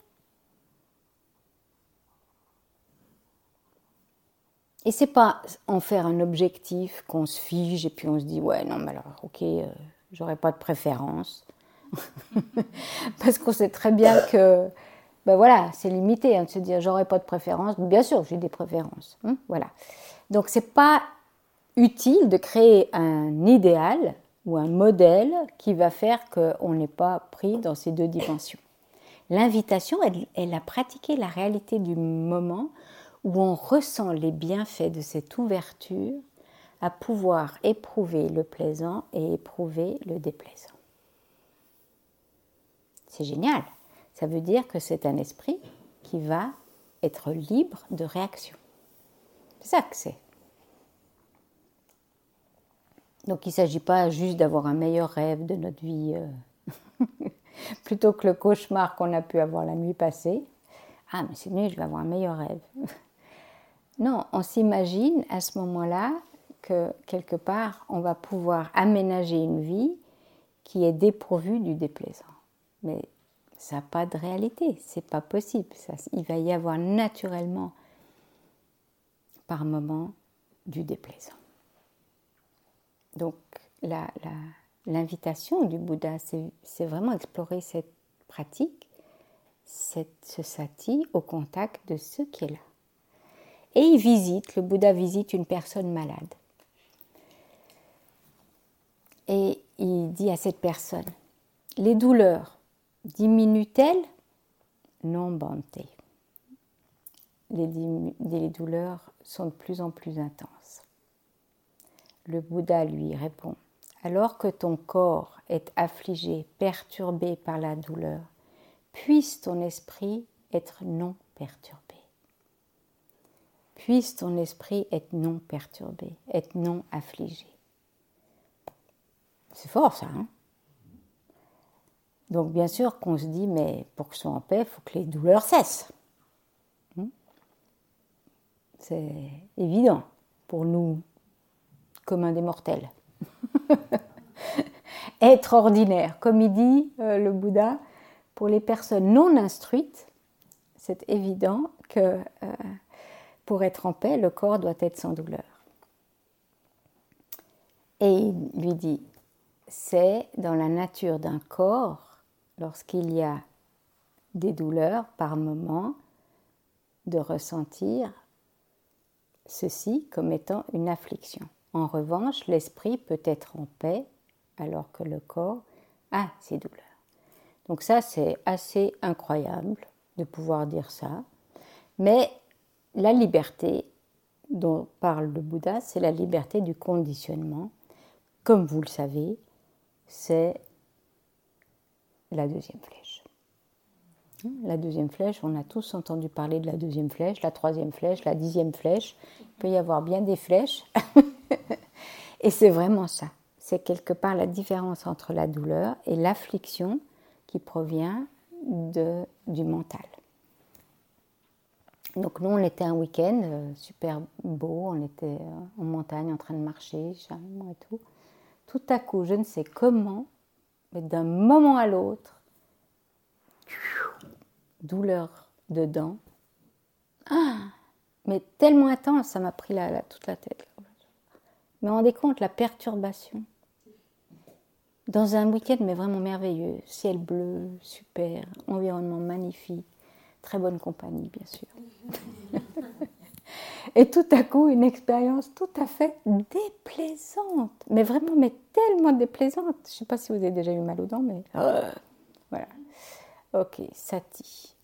Et c'est pas en faire un objectif qu'on se fige et puis on se dit ouais non mais alors ok j'aurais pas de préférence parce qu'on sait très bien que ben voilà c'est limité de se dire j'aurais pas de préférence, bien sûr j'ai des préférences, voilà. Donc c'est pas utile de créer un idéal ou un modèle qui va faire qu'on n'est pas pris dans ces deux dimensions. L'invitation, elle a pratiqué la réalité du moment où on ressent les bienfaits de cette ouverture à pouvoir éprouver le plaisant et éprouver le déplaisant. C'est génial. Ça veut dire que c'est un esprit qui va être libre de réaction. C'est ça que c'est. Donc il ne s'agit pas juste d'avoir un meilleur rêve de notre vie plutôt que le cauchemar qu'on a pu avoir la nuit passée. Ah mais cette nuit je vais avoir un meilleur rêve. Non, on s'imagine à ce moment-là que quelque part on va pouvoir aménager une vie qui est dépourvue du déplaisant. Mais ça n'a pas de réalité, c'est pas possible. Il va y avoir naturellement par moment du déplaisant. Donc l'invitation du Bouddha, c'est vraiment explorer cette pratique, ce sati au contact de ce qui est là. Et le Bouddha visite une personne malade. Et il dit à cette personne, les douleurs diminuent-elles? Non, Bhante. Les douleurs sont de plus en plus intenses. Le Bouddha lui répond, alors que ton corps est affligé, perturbé par la douleur, puisse ton esprit être non perturbé. Puisse ton esprit être non perturbé, être non affligé. C'est fort ça, hein? Donc bien sûr qu'on se dit, mais pour que je sois en paix, il faut que les douleurs cessent. C'est évident pour nous, communs des mortels. Être ordinaire, comme il dit le Bouddha, pour les personnes non instruites, c'est évident que pour être en paix, le corps doit être sans douleur. Et il lui dit, c'est dans la nature d'un corps, lorsqu'il y a des douleurs par moment, de ressentir ceci comme étant une affliction. En revanche, l'esprit peut être en paix alors que le corps a ses douleurs. Donc ça, c'est assez incroyable de pouvoir dire ça. Mais la liberté dont parle le Bouddha, c'est la liberté du conditionnement. Comme vous le savez, c'est la deuxième flèche. La deuxième flèche, on a tous entendu parler de la deuxième flèche, la troisième flèche, la 10e flèche. Il peut y avoir bien des flèches. Et c'est vraiment ça. C'est quelque part la différence entre la douleur et l'affliction qui provient du mental. Donc nous, on était un week-end super beau, on était en montagne en train de marcher, charmant et tout. Tout à coup, je ne sais comment, mais d'un moment à l'autre, douleur dedans. Ah, mais tellement intense, ça m'a pris toute la tête. Mais vous vous rendez compte, la perturbation. Dans un week-end, mais vraiment merveilleux. Ciel bleu, super, environnement magnifique, très bonne compagnie, bien sûr. Et tout à coup, une expérience tout à fait déplaisante. Mais vraiment, mais tellement déplaisante. Je ne sais pas si vous avez déjà eu mal aux dents, mais... voilà. Ok, sati.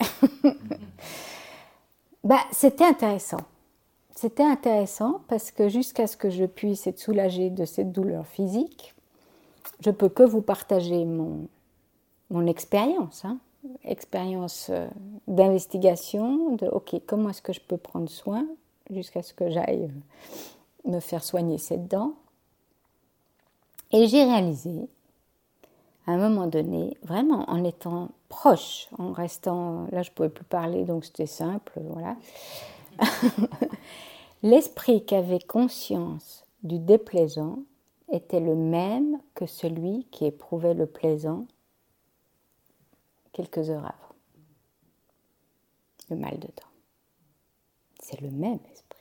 C'était intéressant. C'était intéressant parce que jusqu'à ce que je puisse être soulagée de cette douleur physique, je ne peux que vous partager mon expérience, expérience d'investigation, ok, comment est-ce que je peux prendre soin jusqu'à ce que j'aille me faire soigner cette dent. Et j'ai réalisé, à un moment donné, vraiment en étant proche, en restant, là je ne pouvais plus parler donc c'était simple, voilà. L'esprit qui avait conscience du déplaisant était le même que celui qui éprouvait le plaisant quelques heures avant. Le mal de dents. C'est le même esprit.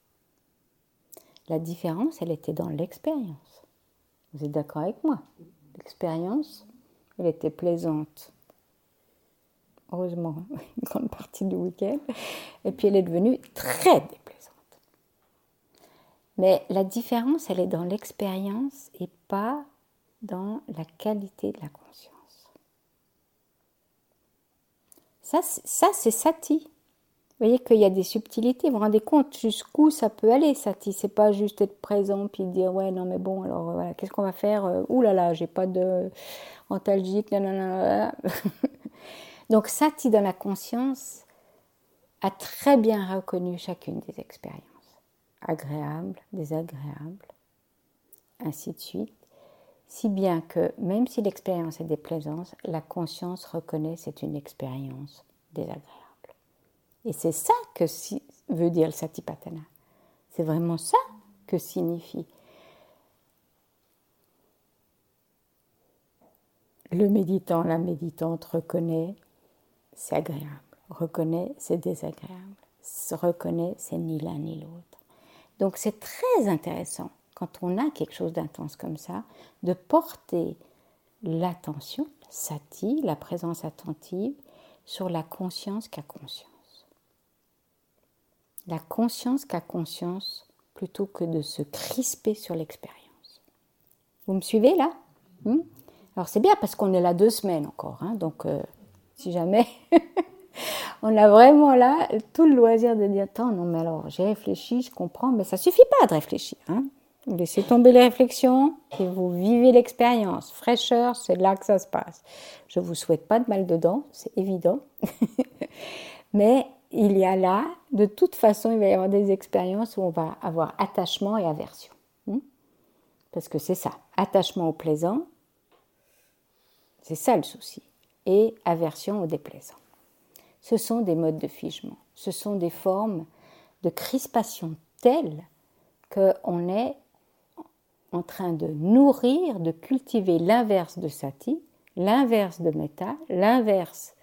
La différence, elle était dans l'expérience. Vous êtes d'accord avec moi? L'expérience, elle était plaisante. Heureusement, une grande partie du week-end. Et puis elle est devenue très déplaisante. Mais la différence, elle est dans l'expérience et pas dans la qualité de la conscience. Ça c'est sati. Vous voyez qu'il y a des subtilités. Vous vous rendez compte jusqu'où ça peut aller, sati. C'est pas juste être présent puis dire ouais non mais bon alors voilà, qu'est-ce qu'on va faire? Ouh là là, j'ai pas de antalgique, nanana. Donc sati dans la conscience a très bien reconnu chacune des expériences, agréables, désagréables, ainsi de suite, si bien que même si l'expérience est déplaisante, la conscience reconnaît c'est une expérience désagréable. Et c'est ça que veut dire le Satipatthana. C'est vraiment ça que signifie. Le méditant, la méditante reconnaît c'est agréable, reconnaît c'est désagréable, reconnaît c'est ni l'un ni l'autre. Donc c'est très intéressant quand on a quelque chose d'intense comme ça, de porter l'attention, sati, la présence attentive, sur la conscience qu'a conscience. La conscience qu'a conscience plutôt que de se crisper sur l'expérience. Vous me suivez là? Alors c'est bien parce qu'on est là 2 semaines encore, hein, donc si jamais on a vraiment là tout le loisir de dire attends non mais alors j'ai réfléchi, je comprends, mais ça suffit pas de réfléchir. Hein. Vous laissez tomber les réflexions et vous vivez l'expérience. Fraîcheur, c'est là que ça se passe. Je vous souhaite pas de mal de dents, c'est évident, mais il y a là, de toute façon, il va y avoir des expériences où on va avoir attachement et aversion. Parce que c'est ça, attachement au plaisant, c'est ça le souci, et aversion au déplaisant. Ce sont des modes de figement, ce sont des formes de crispation telles qu'on est en train de nourrir, de cultiver l'inverse de sati, l'inverse de metta, l'inverse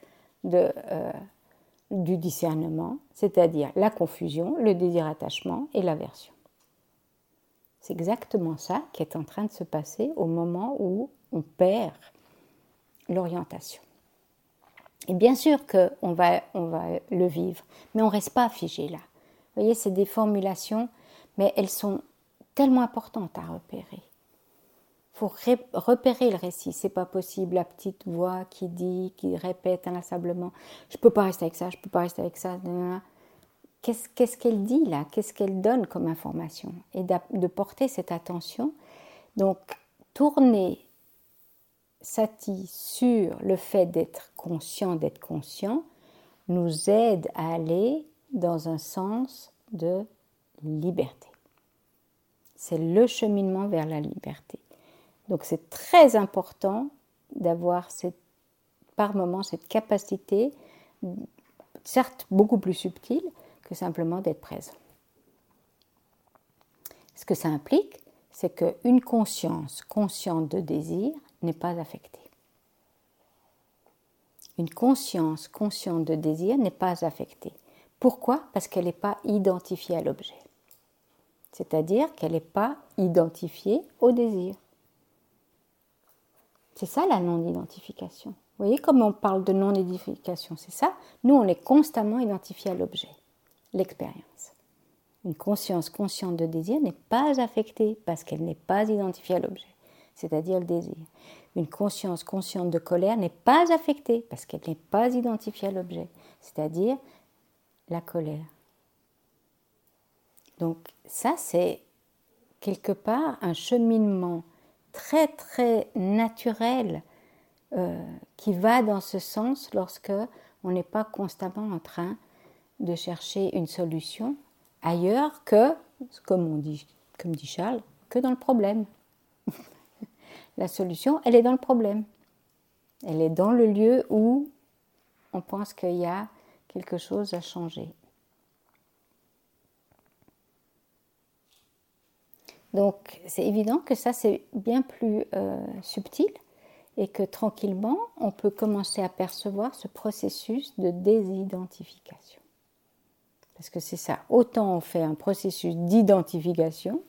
du discernement, c'est-à-dire la confusion, le désir-attachement et l'aversion. C'est exactement ça qui est en train de se passer au moment où on perd l'orientation. Et bien sûr qu'on va le vivre, mais on ne reste pas figé là. Vous voyez, c'est des formulations, mais elles sont tellement importantes à repérer. Il faut repérer le récit, c'est pas possible, la petite voix qui dit, qui répète inlassablement « je ne peux pas rester avec ça, je ne peux pas rester avec ça ». Qu'est-ce qu'elle dit là? Qu'est-ce qu'elle donne comme information? Et de porter cette attention, donc tourner sati sur le fait d'être conscient, nous aide à aller dans un sens de liberté. C'est le cheminement vers la liberté. Donc c'est très important d'avoir par moment cette capacité, certes beaucoup plus subtile, que simplement d'être présent. Ce que ça implique, c'est qu'une conscience consciente de désir n'est pas affectée. Une conscience consciente de désir n'est pas affectée. Pourquoi? Parce qu'elle n'est pas identifiée à l'objet. C'est-à-dire qu'elle n'est pas identifiée au désir. C'est ça la non-identification. Vous voyez comme on parle de non-identification, c'est ça? Nous, on est constamment identifié à l'objet, l'expérience. Une conscience consciente de désir n'est pas affectée parce qu'elle n'est pas identifiée à l'objet, c'est-à-dire le désir. Une conscience consciente de colère n'est pas affectée parce qu'elle n'est pas identifiée à l'objet, c'est-à-dire la colère. Donc ça, c'est quelque part un cheminement très très naturel qui va dans ce sens lorsque on n'est pas constamment en train de chercher une solution ailleurs que, comme dit Charles, que dans le problème. La solution, elle est dans le problème. Elle est dans le lieu où on pense qu'il y a quelque chose à changer. Donc c'est évident que ça c'est bien plus subtil et que tranquillement on peut commencer à percevoir ce processus de désidentification. Parce que c'est ça, autant on fait un processus d'identification,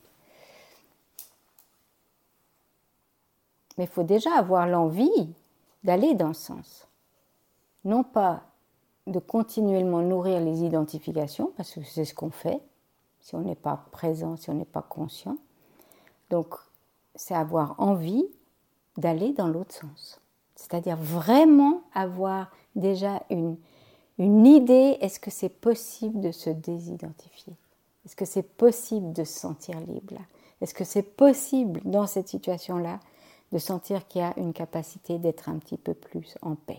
mais il faut déjà avoir l'envie d'aller dans ce sens. Non pas de continuellement nourrir les identifications, parce que c'est ce qu'on fait, si on n'est pas présent, si on n'est pas conscient. Donc, c'est avoir envie d'aller dans l'autre sens. C'est-à-dire vraiment avoir déjà une idée, est-ce que c'est possible de se désidentifier? Est-ce que c'est possible de se sentir libre là? Est-ce que c'est possible dans cette situation-là de sentir qu'il y a une capacité d'être un petit peu plus en paix?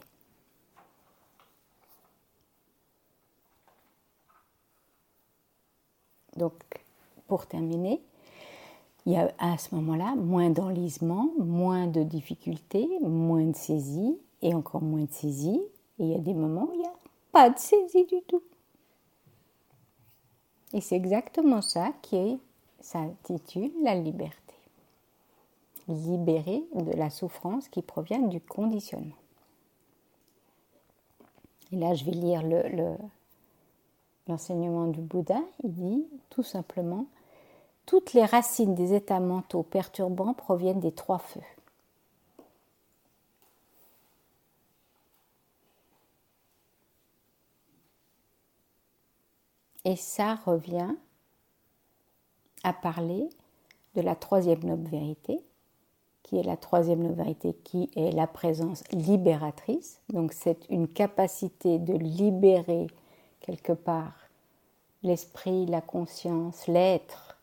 Donc, pour terminer, il y a à ce moment-là moins d'enlisement, moins de difficultés, moins de saisie, et encore moins de saisie. Et il y a des moments où il n'y a pas de saisie du tout. Et c'est exactement ça qui s'intitule la liberté. Libérer de la souffrance qui provient du conditionnement. Et là, je vais lire l'enseignement du Bouddha. Il dit tout simplement: toutes les racines des états mentaux perturbants proviennent des trois feux. Et ça revient à parler de la troisième noble vérité, qui est la troisième noble vérité, qui est la présence libératrice. Donc c'est une capacité de libérer quelque part l'esprit, la conscience, l'être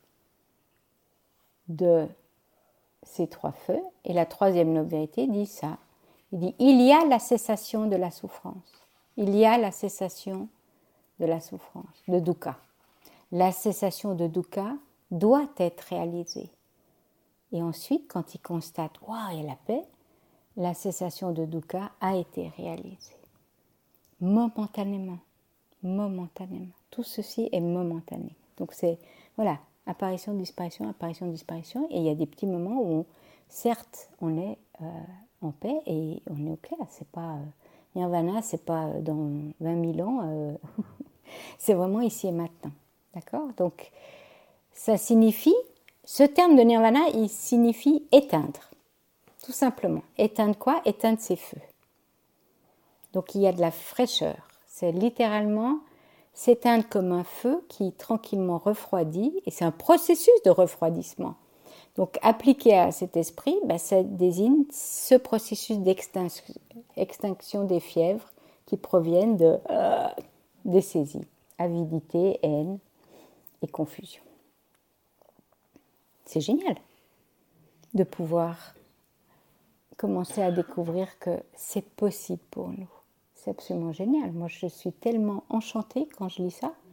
de ces trois feux. Et la troisième noble vérité dit ça. Il dit: il y a la cessation de la souffrance. Il y a la cessation de la souffrance, de dukkha. La cessation de dukkha doit être réalisée. Et ensuite, quand il constate « Waouh, il y a la paix », la cessation de dukkha a été réalisée. Momentanément. Momentanément. Tout ceci est momentané. Donc c'est, voilà, apparition, disparition, et il y a des petits moments où, certes, on est en paix et on est au clair. C'est pas nirvana, c'est pas dans 20 000 ans, c'est vraiment ici et maintenant. D'accord? Donc, ça signifie, ce terme de nirvana, il signifie éteindre. Tout simplement. Éteindre quoi? Éteindre ses feux. Donc, il y a de la fraîcheur. C'est littéralement s'éteindre comme un feu qui tranquillement refroidit, et c'est un processus de refroidissement. Donc, appliqué à cet esprit, ça désigne ce processus d'extinction des fièvres qui proviennent des saisies, avidité, haine et confusion. C'est génial de pouvoir commencer à découvrir que c'est possible pour nous. C'est absolument génial. Moi, je suis tellement enchantée quand je lis ça.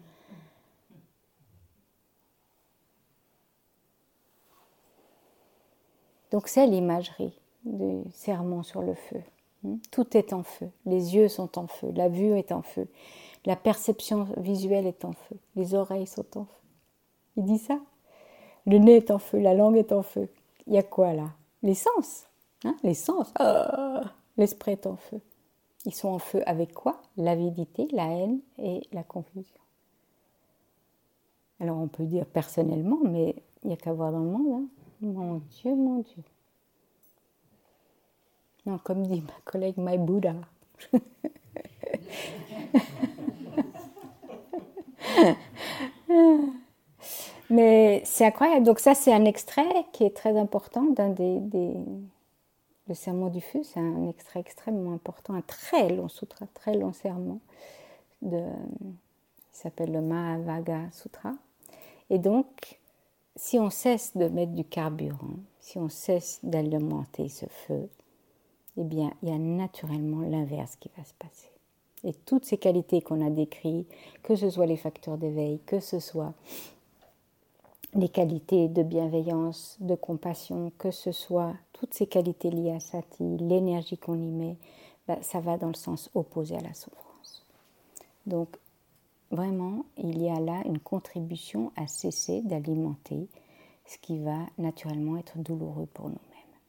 Donc, c'est l'imagerie du serment sur le feu. Tout est en feu. Les yeux sont en feu. La vue est en feu. La perception visuelle est en feu. Les oreilles sont en feu. Il dit ça. Le nez est en feu. La langue est en feu. Il y a quoi là? Les sens. Les sens. L'esprit est en feu. Ils sont en feu avec quoi? L'avidité, la haine et la confusion. Alors on peut dire personnellement, mais il n'y a qu'à voir dans le monde. Mon Dieu, mon Dieu. Non, comme dit ma collègue, my Buddha. Mais c'est incroyable. Donc ça, c'est un extrait qui est très important d'un le serment du feu. C'est un extrait extrêmement important, un très long sutra, très long serment. Il s'appelle le Mahavagga Sutra. Et donc, si on cesse de mettre du carburant, si on cesse d'alimenter ce feu, eh bien, il y a naturellement l'inverse qui va se passer. Et toutes ces qualités qu'on a décrites, que ce soit les facteurs d'éveil, que ce soit les qualités de bienveillance, de compassion, que ce soit toutes ces qualités liées à Sati, l'énergie qu'on y met, ça va dans le sens opposé à la souffrance. Donc, vraiment, il y a là une contribution à cesser d'alimenter ce qui va naturellement être douloureux pour nous-mêmes.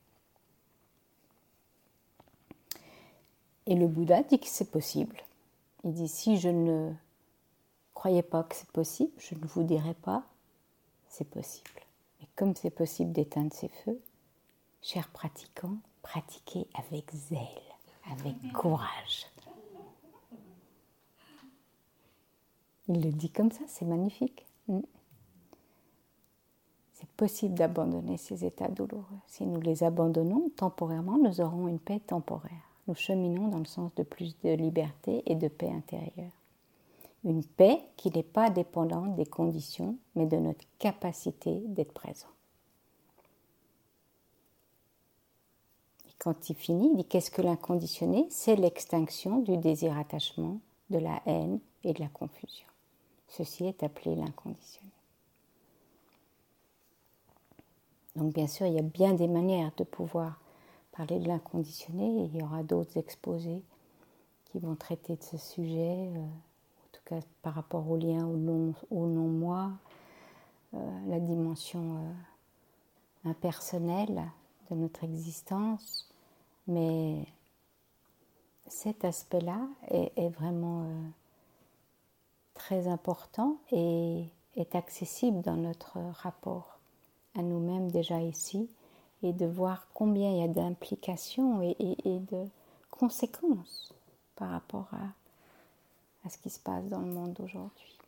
Et le Bouddha dit que c'est possible. Il dit, si je ne croyais pas que c'est possible, je ne vous dirais pas, c'est possible. Et comme c'est possible d'éteindre ces feux, chers pratiquants, pratiquez avec zèle, avec courage. Il le dit comme ça, c'est magnifique. C'est possible d'abandonner ces états douloureux. Si nous les abandonnons temporairement, nous aurons une paix temporaire. Nous cheminons dans le sens de plus de liberté et de paix intérieure. Une paix qui n'est pas dépendante des conditions, mais de notre capacité d'être présent. Et quand il finit, il dit qu'est-ce que l'inconditionné ? C'est l'extinction du désir-attachement, de la haine et de la confusion. Ceci est appelé l'inconditionné. Donc bien sûr, il y a bien des manières de pouvoir parler de l'inconditionné et il y aura d'autres exposés qui vont traiter de ce sujet, en tout cas par rapport au lien au non-moi, la dimension impersonnelle de notre existence. Mais cet aspect-là est vraiment très important et est accessible dans notre rapport à nous-mêmes déjà ici, et de voir combien il y a d'implications et de conséquences par rapport à ce qui se passe dans le monde d'aujourd'hui.